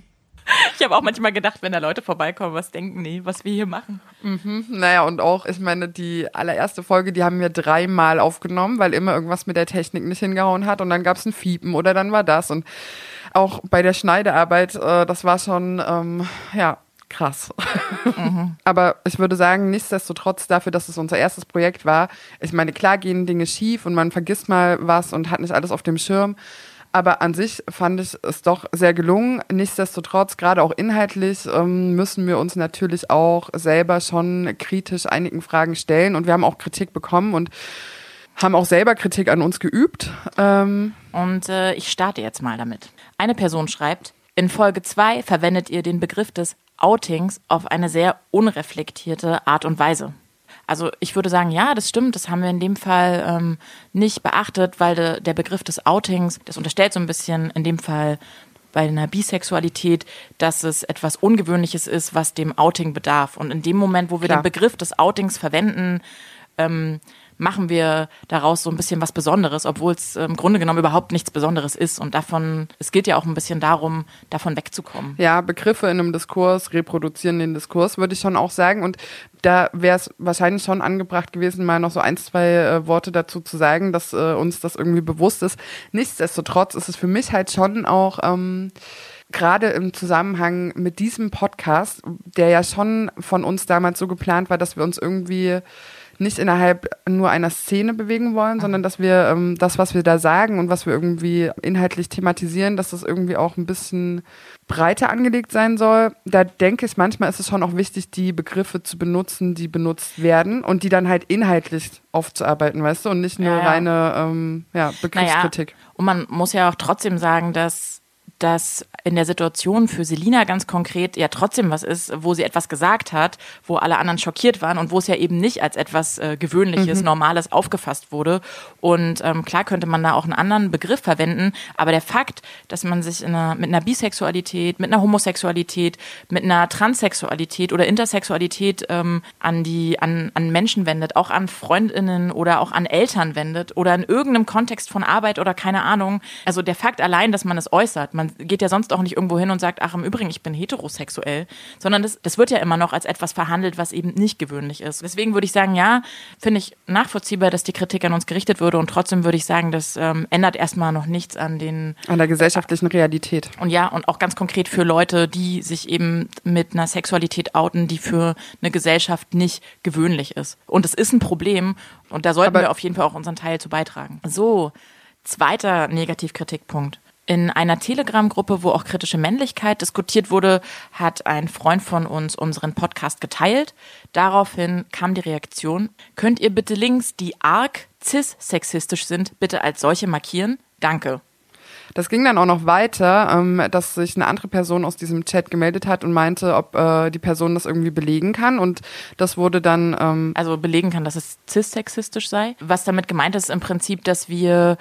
Ich habe auch manchmal gedacht, wenn da Leute vorbeikommen, was denken die, was wir hier machen. Mhm. Naja, und auch, ich meine, die allererste Folge, die haben wir dreimal aufgenommen, weil immer irgendwas mit der Technik nicht hingehauen hat und dann gab es ein Fiepen oder dann war das. Und auch bei der Schneidearbeit, äh, das war schon, ähm, ja, krass. Mhm. Aber ich würde sagen, nichtsdestotrotz dafür, dass es unser erstes Projekt war, ich meine, klar gehen Dinge schief und man vergisst mal was und hat nicht alles auf dem Schirm. Aber an sich fand ich es doch sehr gelungen. Nichtsdestotrotz, gerade auch inhaltlich, ähm, müssen wir uns natürlich auch selber schon kritisch einigen Fragen stellen. Und wir haben auch Kritik bekommen und haben auch selber Kritik an uns geübt. Ähm und äh, ich starte jetzt mal damit. Eine Person schreibt, in Folge zwei verwendet ihr den Begriff des Outings auf eine sehr unreflektierte Art und Weise. Also ich würde sagen, ja, das stimmt, das haben wir in dem Fall ähm, nicht beachtet, weil de, der Begriff des Outings, das unterstellt so ein bisschen in dem Fall bei einer Bisexualität, dass es etwas Ungewöhnliches ist, was dem Outing bedarf. Und in dem Moment, wo wir Klar. den Begriff des Outings verwenden, ähm, machen wir daraus so ein bisschen was Besonderes, obwohl es im Grunde genommen überhaupt nichts Besonderes ist. Und davon, es geht ja auch ein bisschen darum, davon wegzukommen. Ja, Begriffe in einem Diskurs reproduzieren den Diskurs, würde ich schon auch sagen. Und da wäre es wahrscheinlich schon angebracht gewesen, mal noch so ein, zwei äh, Worte dazu zu sagen, dass äh, uns das irgendwie bewusst ist. Nichtsdestotrotz ist es für mich halt schon auch ähm, gerade im Zusammenhang mit diesem Podcast, der ja schon von uns damals so geplant war, dass wir uns irgendwie nicht innerhalb nur einer Szene bewegen wollen, sondern dass wir ähm, das, was wir da sagen und was wir irgendwie inhaltlich thematisieren, dass das irgendwie auch ein bisschen breiter angelegt sein soll. Da denke ich, manchmal ist es schon auch wichtig, die Begriffe zu benutzen, die benutzt werden und die dann halt inhaltlich aufzuarbeiten, weißt du, und nicht nur ja, ja. reine ähm, ja, Begriffskritik. Naja, und man muss ja auch trotzdem sagen, dass dass in der Situation für Selina ganz konkret ja trotzdem was ist, wo sie etwas gesagt hat, wo alle anderen schockiert waren und wo es ja eben nicht als etwas äh, Gewöhnliches, mhm. Normales aufgefasst wurde. Und ähm, klar könnte man da auch einen anderen Begriff verwenden, aber der Fakt, dass man sich in einer, mit einer Bisexualität, mit einer Homosexualität, mit einer Transsexualität oder Intersexualität ähm, an die an, an Menschen wendet, auch an FreundInnen oder auch an Eltern wendet oder in irgendeinem Kontext von Arbeit oder keine Ahnung. Also der Fakt allein, dass man es äußert, man geht ja sonst auch nicht irgendwo hin und sagt, ach im Übrigen, ich bin heterosexuell, sondern das, das wird ja immer noch als etwas verhandelt, was eben nicht gewöhnlich ist. Deswegen würde ich sagen, ja, finde ich nachvollziehbar, dass die Kritik an uns gerichtet würde und trotzdem würde ich sagen, das ähm, ändert erstmal noch nichts an den... An der gesellschaftlichen Realität. Und ja, und auch ganz konkret für Leute, die sich eben mit einer Sexualität outen, die für eine Gesellschaft nicht gewöhnlich ist. Und es ist ein Problem und da sollten Aber wir auf jeden Fall auch unseren Teil zu beitragen. So, zweiter Negativkritikpunkt. In einer Telegram-Gruppe, wo auch kritische Männlichkeit diskutiert wurde, hat ein Freund von uns unseren Podcast geteilt. Daraufhin kam die Reaktion, könnt ihr bitte Links, die arg cis-sexistisch sind, bitte als solche markieren? Danke. Das ging dann auch noch weiter, ähm, dass sich eine andere Person aus diesem Chat gemeldet hat und meinte, ob äh, die Person das irgendwie belegen kann. Und das wurde dann... Ähm also belegen kann, dass es cis-sexistisch sei. Was damit gemeint ist, im Prinzip, dass wir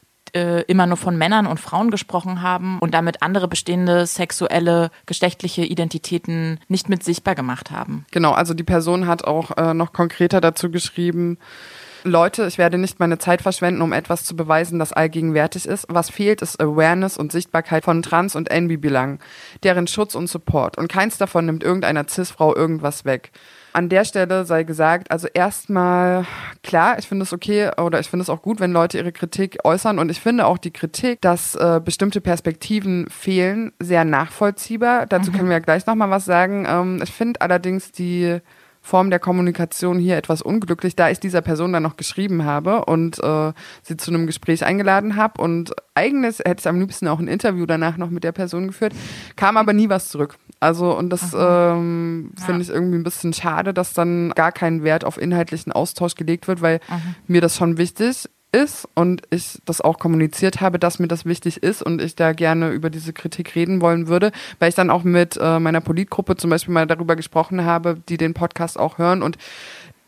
immer nur von Männern und Frauen gesprochen haben und damit andere bestehende sexuelle, geschlechtliche Identitäten nicht mit sichtbar gemacht haben. Genau, also die Person hat auch äh, noch konkreter dazu geschrieben, Leute, ich werde nicht meine Zeit verschwenden, um etwas zu beweisen, das allgegenwärtig ist. Was fehlt, ist Awareness und Sichtbarkeit von Trans- und N B-Belangen, deren Schutz und Support. Und keins davon nimmt irgendeiner Cis-Frau irgendwas weg. An der Stelle sei gesagt, also erstmal, klar, ich finde es okay oder ich finde es auch gut, wenn Leute ihre Kritik äußern und ich finde auch die Kritik, dass äh, bestimmte Perspektiven fehlen, sehr nachvollziehbar. Dazu mhm. können wir ja gleich nochmal was sagen. Ähm, ich finde allerdings die Form der Kommunikation hier etwas unglücklich, da ich dieser Person dann noch geschrieben habe und äh, sie zu einem Gespräch eingeladen habe und eigentlich hätte ich am liebsten auch ein Interview danach noch mit der Person geführt, kam aber nie was zurück. Also und das ähm, ja. finde ich irgendwie ein bisschen schade, dass dann gar kein Wert auf inhaltlichen Austausch gelegt wird, weil mhm. mir das schon wichtig ist und ich das auch kommuniziert habe, dass mir das wichtig ist und ich da gerne über diese Kritik reden wollen würde, weil ich dann auch mit äh, meiner Politgruppe zum Beispiel mal darüber gesprochen habe, die den Podcast auch hören und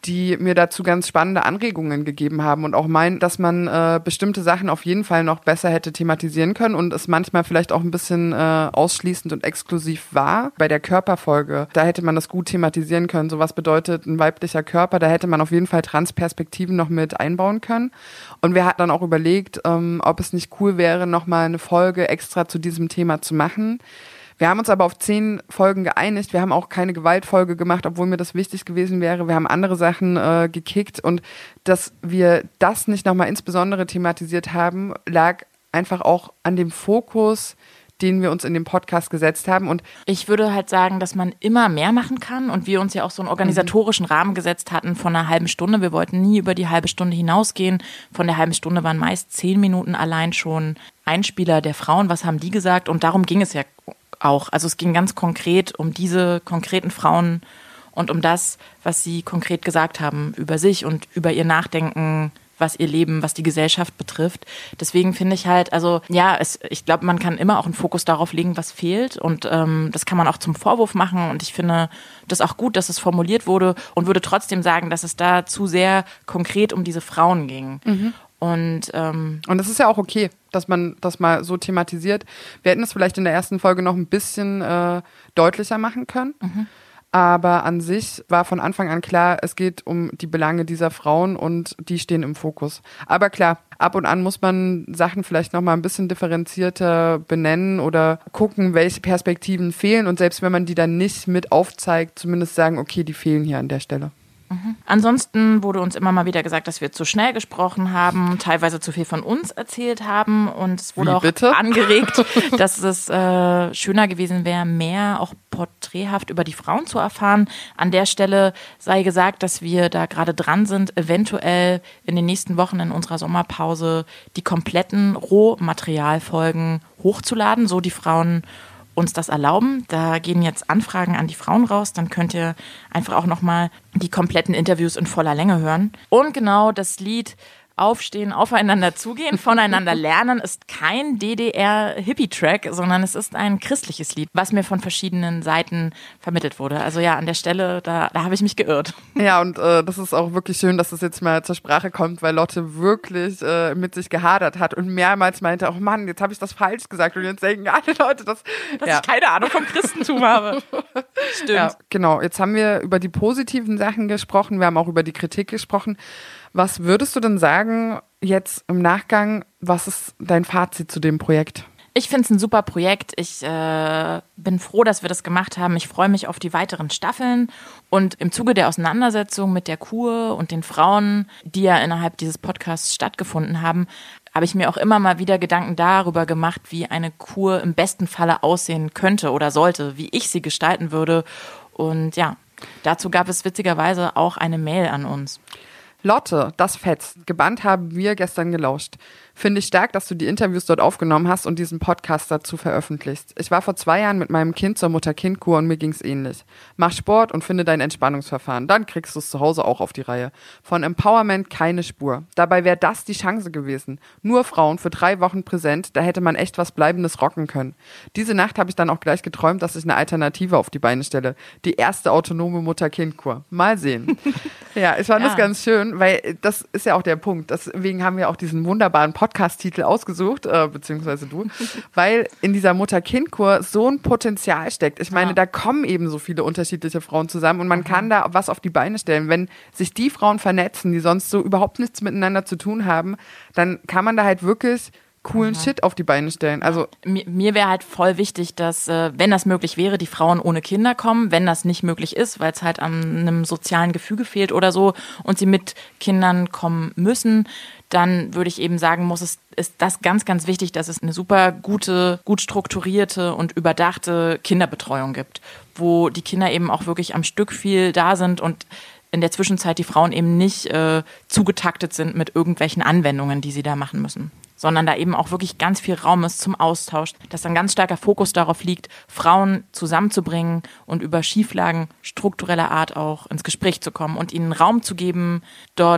die mir dazu ganz spannende Anregungen gegeben haben und auch meinen, dass man äh, bestimmte Sachen auf jeden Fall noch besser hätte thematisieren können und es manchmal vielleicht auch ein bisschen äh, ausschließend und exklusiv war. Bei der Körperfolge, da hätte man das gut thematisieren können. So was bedeutet ein weiblicher Körper, da hätte man auf jeden Fall Transperspektiven noch mit einbauen können. Und wir hatten dann auch überlegt, ähm, ob es nicht cool wäre, nochmal eine Folge extra zu diesem Thema zu machen. Wir haben uns aber auf zehn Folgen geeinigt. Wir haben auch keine Gewaltfolge gemacht, obwohl mir das wichtig gewesen wäre. Wir haben andere Sachen äh, gekickt und dass wir das nicht nochmal insbesondere thematisiert haben, lag einfach auch an dem Fokus, den wir uns in dem Podcast gesetzt haben. Und ich würde halt sagen, dass man immer mehr machen kann und wir uns ja auch so einen organisatorischen mhm. Rahmen gesetzt hatten von einer halben Stunde. Wir wollten nie über die halbe Stunde hinausgehen. Von der halben Stunde waren meist zehn Minuten allein schon Einspieler der Frauen. Was haben die gesagt? Und darum ging es ja auch. Also es ging ganz konkret um diese konkreten Frauen und um das, was sie konkret gesagt haben über sich und über ihr Nachdenken, was ihr Leben, was die Gesellschaft betrifft. Deswegen finde ich halt, also ja, es, ich glaube, man kann immer auch einen Fokus darauf legen, was fehlt und ähm, das kann man auch zum Vorwurf machen und ich finde das auch gut, dass es formuliert wurde und würde trotzdem sagen, dass es da zu sehr konkret um diese Frauen ging. Mhm. Und ähm, und das ist ja auch okay, dass man das mal so thematisiert. Wir hätten es vielleicht in der ersten Folge noch ein bisschen äh, deutlicher machen können. Mhm. Aber an sich war von Anfang an klar, es geht um die Belange dieser Frauen und die stehen im Fokus. Aber klar, ab und an muss man Sachen vielleicht noch mal ein bisschen differenzierter benennen oder gucken, welche Perspektiven fehlen. Und selbst wenn man die dann nicht mit aufzeigt, zumindest sagen, okay, die fehlen hier an der Stelle. Mhm. Ansonsten wurde uns immer mal wieder gesagt, dass wir zu schnell gesprochen haben, teilweise zu viel von uns erzählt haben und es wurde Wie, auch bitte? angeregt, dass es äh, schöner gewesen wäre, mehr auch porträthaft über die Frauen zu erfahren. An der Stelle sei gesagt, dass wir da gerade dran sind, eventuell in den nächsten Wochen in unserer Sommerpause die kompletten Rohmaterialfolgen hochzuladen, so die Frauen uns das erlauben. Da gehen jetzt Anfragen an die Frauen raus. Dann könnt ihr einfach auch nochmal die kompletten Interviews in voller Länge hören. Und genau das Lied Aufstehen, aufeinander zugehen, voneinander lernen ist kein D D R-Hippie-Track, sondern es ist ein christliches Lied, was mir von verschiedenen Seiten vermittelt wurde. Also ja, an der Stelle, da, da habe ich mich geirrt. Ja, und äh, das ist auch wirklich schön, dass das jetzt mal zur Sprache kommt, weil Lotte wirklich äh, mit sich gehadert hat und mehrmals meinte, oh Mann, jetzt habe ich das falsch gesagt und jetzt denken alle Leute, dass, dass ja. ich keine Ahnung vom Christentum habe. Stimmt. Ja, genau, jetzt haben wir über die positiven Sachen gesprochen, wir haben auch über die Kritik gesprochen. Was würdest du denn sagen, jetzt im Nachgang, was ist dein Fazit zu dem Projekt? Ich finde es ein super Projekt. Ich äh, bin froh, dass wir das gemacht haben. Ich freue mich auf die weiteren Staffeln. Und im Zuge der Auseinandersetzung mit der Kur und den Frauen, die ja innerhalb dieses Podcasts stattgefunden haben, habe ich mir auch immer mal wieder Gedanken darüber gemacht, wie eine Kur im besten Falle aussehen könnte oder sollte, wie ich sie gestalten würde. Und ja, dazu gab es witzigerweise auch eine Mail an uns. Lotte, das fetzt. Gebannt haben wir gestern gelauscht. Finde ich stark, dass du die Interviews dort aufgenommen hast und diesen Podcast dazu veröffentlichst. Ich war vor zwei Jahren mit meinem Kind zur Mutter-Kind-Kur und mir ging's ähnlich. Mach Sport und finde dein Entspannungsverfahren. Dann kriegst du es zu Hause auch auf die Reihe. Von Empowerment keine Spur. Dabei wäre das die Chance gewesen. Nur Frauen für drei Wochen präsent, da hätte man echt was Bleibendes rocken können. Diese Nacht habe ich dann auch gleich geträumt, dass ich eine Alternative auf die Beine stelle. Die erste autonome Mutter-Kind-Kur. Mal sehen. Ja, ich fand ja. das ganz schön, weil das ist ja auch der Punkt. Deswegen haben wir auch diesen wunderbaren Podcast-Titel ausgesucht, äh, beziehungsweise du, weil in dieser Mutter-Kind-Kur so ein Potenzial steckt. Ich meine, ja. da kommen eben so viele unterschiedliche Frauen zusammen und man mhm. kann da was auf die Beine stellen. Wenn sich die Frauen vernetzen, die sonst so überhaupt nichts miteinander zu tun haben, dann kann man da halt wirklich coolen mhm. Shit auf die Beine stellen. Also mir, mir wäre halt voll wichtig, dass, äh, wenn das möglich wäre, die Frauen ohne Kinder kommen. Wenn das nicht möglich ist, weil es halt an einem sozialen Gefüge fehlt oder so und sie mit Kindern kommen müssen, dann würde ich eben sagen, muss es, ist das ganz, ganz wichtig, dass es eine super gute, gut strukturierte und überdachte Kinderbetreuung gibt, wo die Kinder eben auch wirklich am Stück viel da sind und in der Zwischenzeit die Frauen eben nicht äh, zugetaktet sind mit irgendwelchen Anwendungen, die sie da machen müssen, sondern da eben auch wirklich ganz viel Raum ist zum Austausch, dass ein ganz starker Fokus darauf liegt, Frauen zusammenzubringen und über Schieflagen struktureller Art auch ins Gespräch zu kommen und ihnen Raum zu geben, dort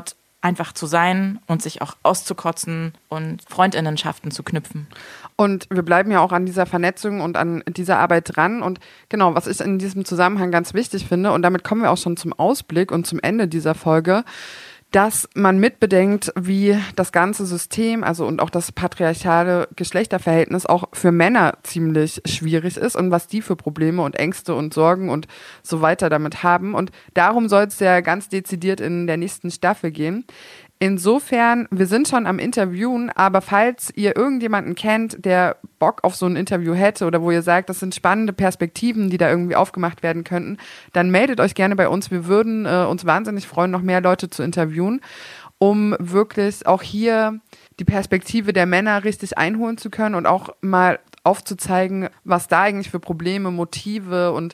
einfach zu sein und sich auch auszukotzen und Freundinnenschaften zu knüpfen. Und wir bleiben ja auch an dieser Vernetzung und an dieser Arbeit dran. Und genau, was ich in diesem Zusammenhang ganz wichtig finde, und damit kommen wir auch schon zum Ausblick und zum Ende dieser Folge, dass man mitbedenkt, wie das ganze System, also und auch das patriarchale Geschlechterverhältnis auch für Männer ziemlich schwierig ist und was die für Probleme und Ängste und Sorgen und so weiter damit haben. Und darum soll es ja ganz dezidiert in der nächsten Staffel gehen. Insofern, wir sind schon am Interviewen, aber falls ihr irgendjemanden kennt, der Bock auf so ein Interview hätte oder wo ihr sagt, das sind spannende Perspektiven, die da irgendwie aufgemacht werden könnten, dann meldet euch gerne bei uns. Wir würden äh, uns wahnsinnig freuen, noch mehr Leute zu interviewen, um wirklich auch hier die Perspektive der Männer richtig einholen zu können und auch mal aufzuzeigen, was da eigentlich für Probleme, Motive und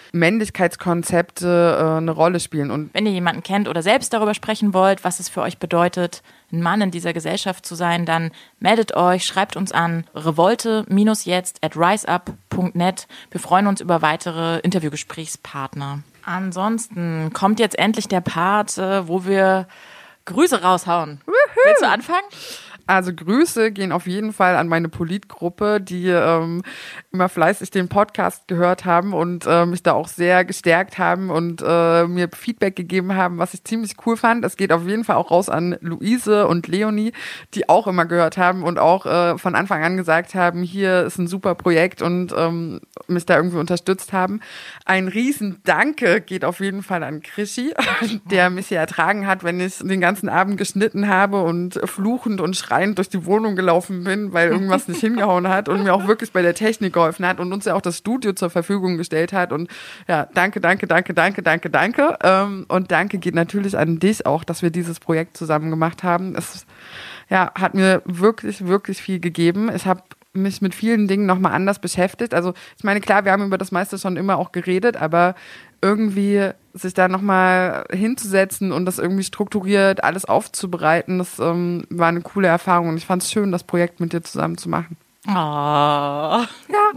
Männlichkeitskonzepte äh, eine Rolle spielen. Und wenn ihr jemanden kennt oder selbst darüber sprechen wollt, was es für euch bedeutet, ein Mann in dieser Gesellschaft zu sein, dann meldet euch, schreibt uns an revolte jetzt at riseup punkt net. Wir freuen uns über weitere Interviewgesprächspartner. Ansonsten kommt jetzt endlich der Part, äh, wo wir Grüße raushauen. Woohoo. Willst du anfangen? Also Grüße gehen auf jeden Fall an meine Politgruppe, die ähm, immer fleißig den Podcast gehört haben und äh, mich da auch sehr gestärkt haben und äh, mir Feedback gegeben haben, was ich ziemlich cool fand. Es geht auf jeden Fall auch raus an Luise und Leonie, die auch immer gehört haben und auch äh, von Anfang an gesagt haben, hier ist ein super Projekt und ähm, mich da irgendwie unterstützt haben. Ein riesen Danke geht auf jeden Fall an Krischi, der mich hier ertragen hat, wenn ich den ganzen Abend geschnitten habe und fluchend und schreibend durch die Wohnung gelaufen bin, weil irgendwas nicht hingehauen hat und mir auch wirklich bei der Technik geholfen hat und uns ja auch das Studio zur Verfügung gestellt hat. Und ja, danke, danke, danke, danke, danke, danke. Ähm, und danke geht natürlich an dich auch, dass wir dieses Projekt zusammen gemacht haben. Es ja, hat mir wirklich, wirklich viel gegeben. Ich habe mich mit vielen Dingen nochmal anders beschäftigt. Also ich meine, klar, wir haben über das meiste schon immer auch geredet, aber irgendwie sich da nochmal hinzusetzen und das irgendwie strukturiert alles aufzubereiten, das ähm, war eine coole Erfahrung und ich fand es schön, das Projekt mit dir zusammen zu machen. Oh. Ja.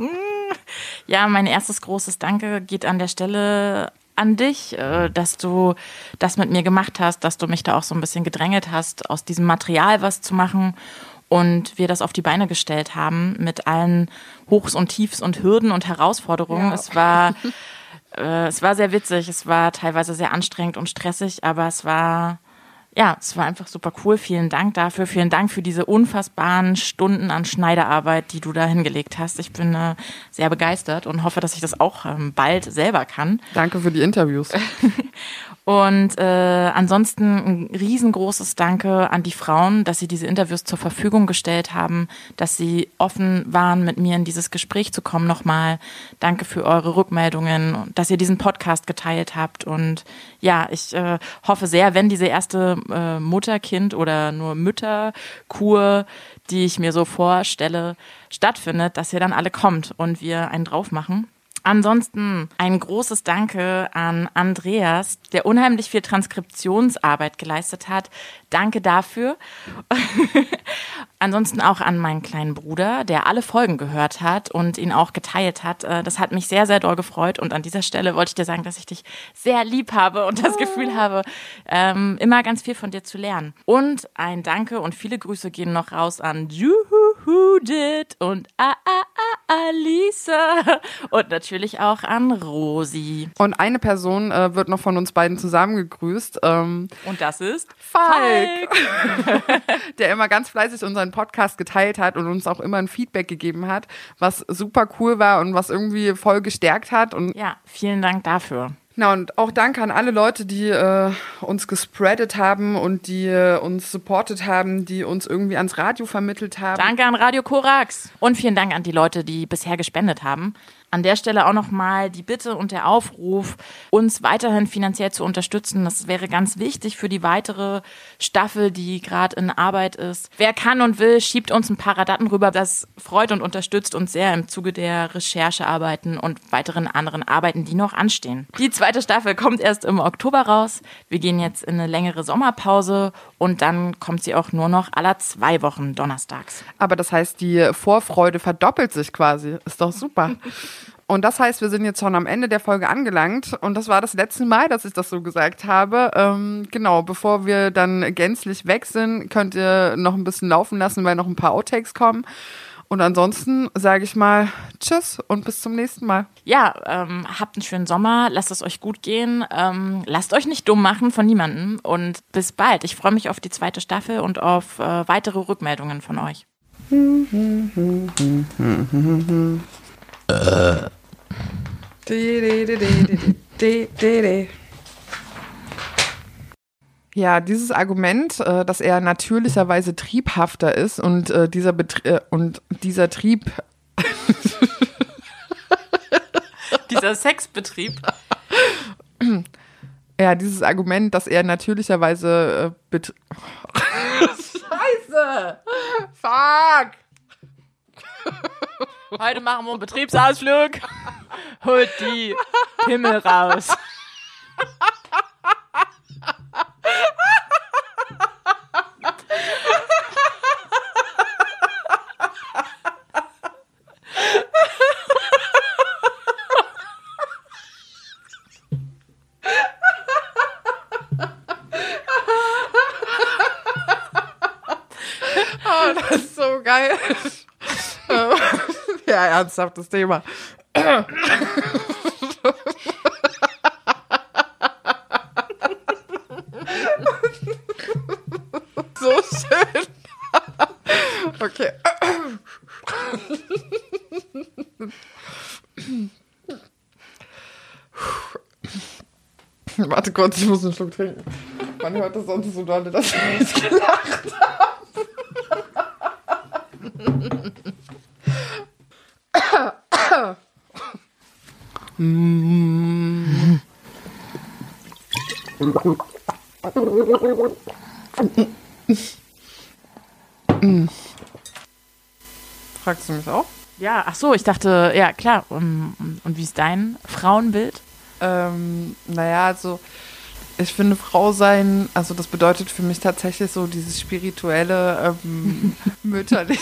Ja, mein erstes großes Danke geht an der Stelle an dich, dass du das mit mir gemacht hast, dass du mich da auch so ein bisschen gedrängelt hast, aus diesem Material was zu machen. Und wir das auf die Beine gestellt haben mit allen Hochs und Tiefs und Hürden und Herausforderungen. Ja. Es war, äh, es war sehr witzig, es war teilweise sehr anstrengend und stressig, aber es war, ja, es war einfach super cool. Vielen Dank dafür. Vielen Dank für diese unfassbaren Stunden an Schneiderarbeit, die du da hingelegt hast. Ich bin äh, sehr begeistert und hoffe, dass ich das auch ähm, bald selber kann. Danke für die Interviews. Und äh, ansonsten ein riesengroßes Danke an die Frauen, dass sie diese Interviews zur Verfügung gestellt haben, dass sie offen waren, mit mir in dieses Gespräch zu kommen nochmal. Danke für eure Rückmeldungen und dass ihr diesen Podcast geteilt habt. Und ja, ich äh, hoffe sehr, wenn diese erste äh, Mutter-Kind- oder nur Mütterkur, die ich mir so vorstelle, stattfindet, dass ihr dann alle kommt und wir einen drauf machen. Ansonsten ein großes Danke an Andreas, der unheimlich viel Transkriptionsarbeit geleistet hat. Danke dafür. Ansonsten auch an meinen kleinen Bruder, der alle Folgen gehört hat und ihn auch geteilt hat. Das hat mich sehr, sehr doll gefreut. Und an dieser Stelle wollte ich dir sagen, dass ich dich sehr lieb habe und das Gefühl habe, ähm, immer ganz viel von dir zu lernen. Und ein Danke und viele Grüße gehen noch raus an Juhudit und A A A Alisa und natürlich auch an Rosi. Und eine Person äh, wird noch von uns beiden zusammen gegrüßt. Ähm, und das ist Falk, der immer ganz fleißig unseren Podcast geteilt hat und uns auch immer ein Feedback gegeben hat, was super cool war und was irgendwie voll gestärkt hat. Und ja, vielen Dank dafür. Na, und auch danke an alle Leute, die äh, uns gespreadet haben und die äh, uns supportet haben, die uns irgendwie ans Radio vermittelt haben. Danke an Radio Korax. Und vielen Dank an die Leute, die bisher gespendet haben. An der Stelle auch nochmal die Bitte und der Aufruf, uns weiterhin finanziell zu unterstützen. Das wäre ganz wichtig für die weitere Staffel, die gerade in Arbeit ist. Wer kann und will, schiebt uns ein paar Rabatten rüber. Das freut und unterstützt uns sehr im Zuge der Recherchearbeiten und weiteren anderen Arbeiten, die noch anstehen. Die zweite Staffel kommt erst im Oktober raus. Wir gehen jetzt in eine längere Sommerpause und dann kommt sie auch nur noch alle zwei Wochen donnerstags. Aber das heißt, die Vorfreude verdoppelt sich quasi. Ist doch super. Und das heißt, wir sind jetzt schon am Ende der Folge angelangt. Und das war das letzte Mal, dass ich das so gesagt habe. Ähm, genau, bevor wir dann gänzlich weg sind, könnt ihr noch ein bisschen laufen lassen, weil noch ein paar Outtakes kommen. Und ansonsten sage ich mal tschüss und bis zum nächsten Mal. Ja, ähm, habt einen schönen Sommer, lasst es euch gut gehen, ähm, lasst euch nicht dumm machen von niemandem und bis bald. Ich freue mich auf die zweite Staffel und auf äh, weitere Rückmeldungen von euch. Ja, dieses Argument, äh, dass er natürlicherweise triebhafter ist und äh, dieser Betrie- äh, und dieser Trieb Dieser Sexbetrieb. Ja, dieses Argument, dass er natürlicherweise äh, bet- Scheiße! Fuck! Heute machen wir einen Betriebsausflug. Holt die Pimmel raus. Oh, das ist so geil. Ja, ernsthaftes Thema. So schön. Okay. Warte kurz, ich muss einen Schluck trinken. Man hört das sonst so dolle, dass wir jetzt gelacht haben. Mm. Fragst du mich auch? Ja, ach so, ich dachte, ja klar. Und, und wie ist dein Frauenbild? Ähm, naja, also ich finde Frau sein, also das bedeutet für mich tatsächlich so dieses spirituelle, ähm, mütterliche.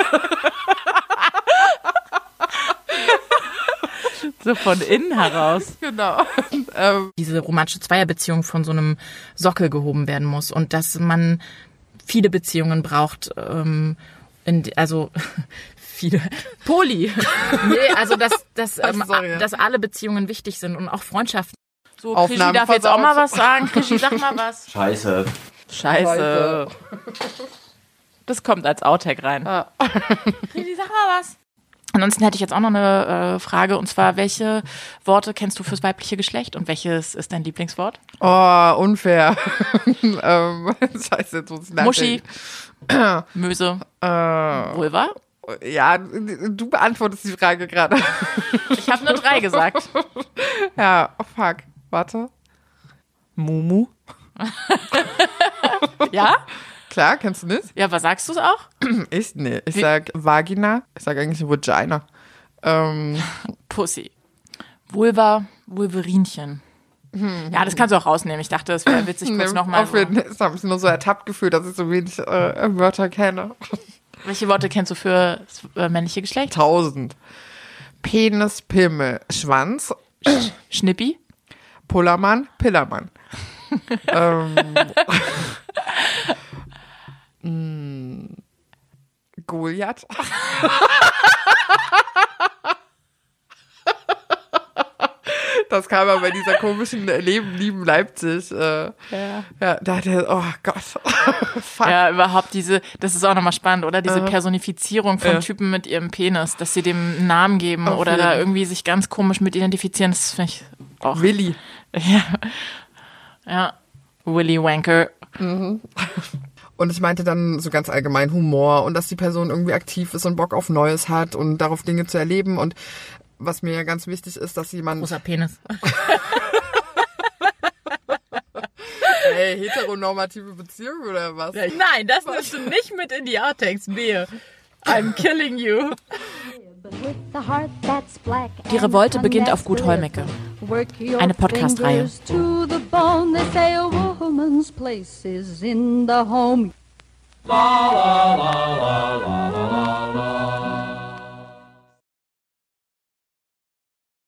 So von innen heraus. Genau. ähm, Diese romantische Zweierbeziehung von so einem Sockel gehoben werden muss und dass man viele Beziehungen braucht, ähm, in, also viele. Poly. Nee, also dass, dass, ähm, Ach so, ja. dass alle Beziehungen wichtig sind und auch Freundschaften. So, Krischi Aufnahmen darf jetzt auch versaut. mal was sagen. Krischi, sag mal was. Scheiße. Scheiße. Das kommt als Outtake rein. Ah. Krischi, sag mal was. Ansonsten hätte ich jetzt auch noch eine äh, Frage, und zwar, welche Worte kennst du fürs weibliche Geschlecht und welches ist dein Lieblingswort? Oh, unfair. ähm, Scheiße, jetzt muss ich nachdenken. Muschi, Möse, Äh, Vulva? ja, du beantwortest die Frage gerade. Ich habe nur drei gesagt. Ja, oh fuck. Warte. Mumu. Ja? Klar, kennst du nicht? Ja, was sagst du es auch? Ich? Nee, ich Wie- sag Vagina. Ich sag eigentlich Vagina. Ähm, Pussy. Vulva, Vulverinchen. Ja, das kannst du auch rausnehmen. Ich dachte, es wäre witzig, kurz nee, nochmal. auf So. jeden Fall, ich habe mich nur so ertappt gefühlt, dass ich so wenig äh, Wörter kenne. Welche Worte kennst du für das äh, männliche Geschlecht? Tausend. Penis, Pimmel, Schwanz, Schnippi? Pullermann, Pillermann. ähm, mh, Goliath. Das kam aber bei dieser komischen Leben, lieben Leipzig. Äh, Ja. ja, da hat er, oh Gott. Fuck. Ja, überhaupt diese, das ist auch nochmal spannend, oder? Diese Äh. Personifizierung von Ja. Typen mit ihrem Penis, dass sie dem einen Namen geben Auf oder jeden. da irgendwie sich ganz komisch mit identifizieren, das finde ich auch. Willi. Ja. Ja. Willy Wanker. Und ich meinte dann so ganz allgemein Humor und dass die Person irgendwie aktiv ist und Bock auf Neues hat und darauf Dinge zu erleben. Und was mir ja ganz wichtig ist, dass jemand... Großer Penis. Hey, heteronormative Beziehung oder was? Nein, das nimmst du nicht mit in die Outtakes, Wehe. I'm killing you. Die Revolte beginnt auf Gut Holmecke. Eine Podcast-Reihe. Podcast-Reihe.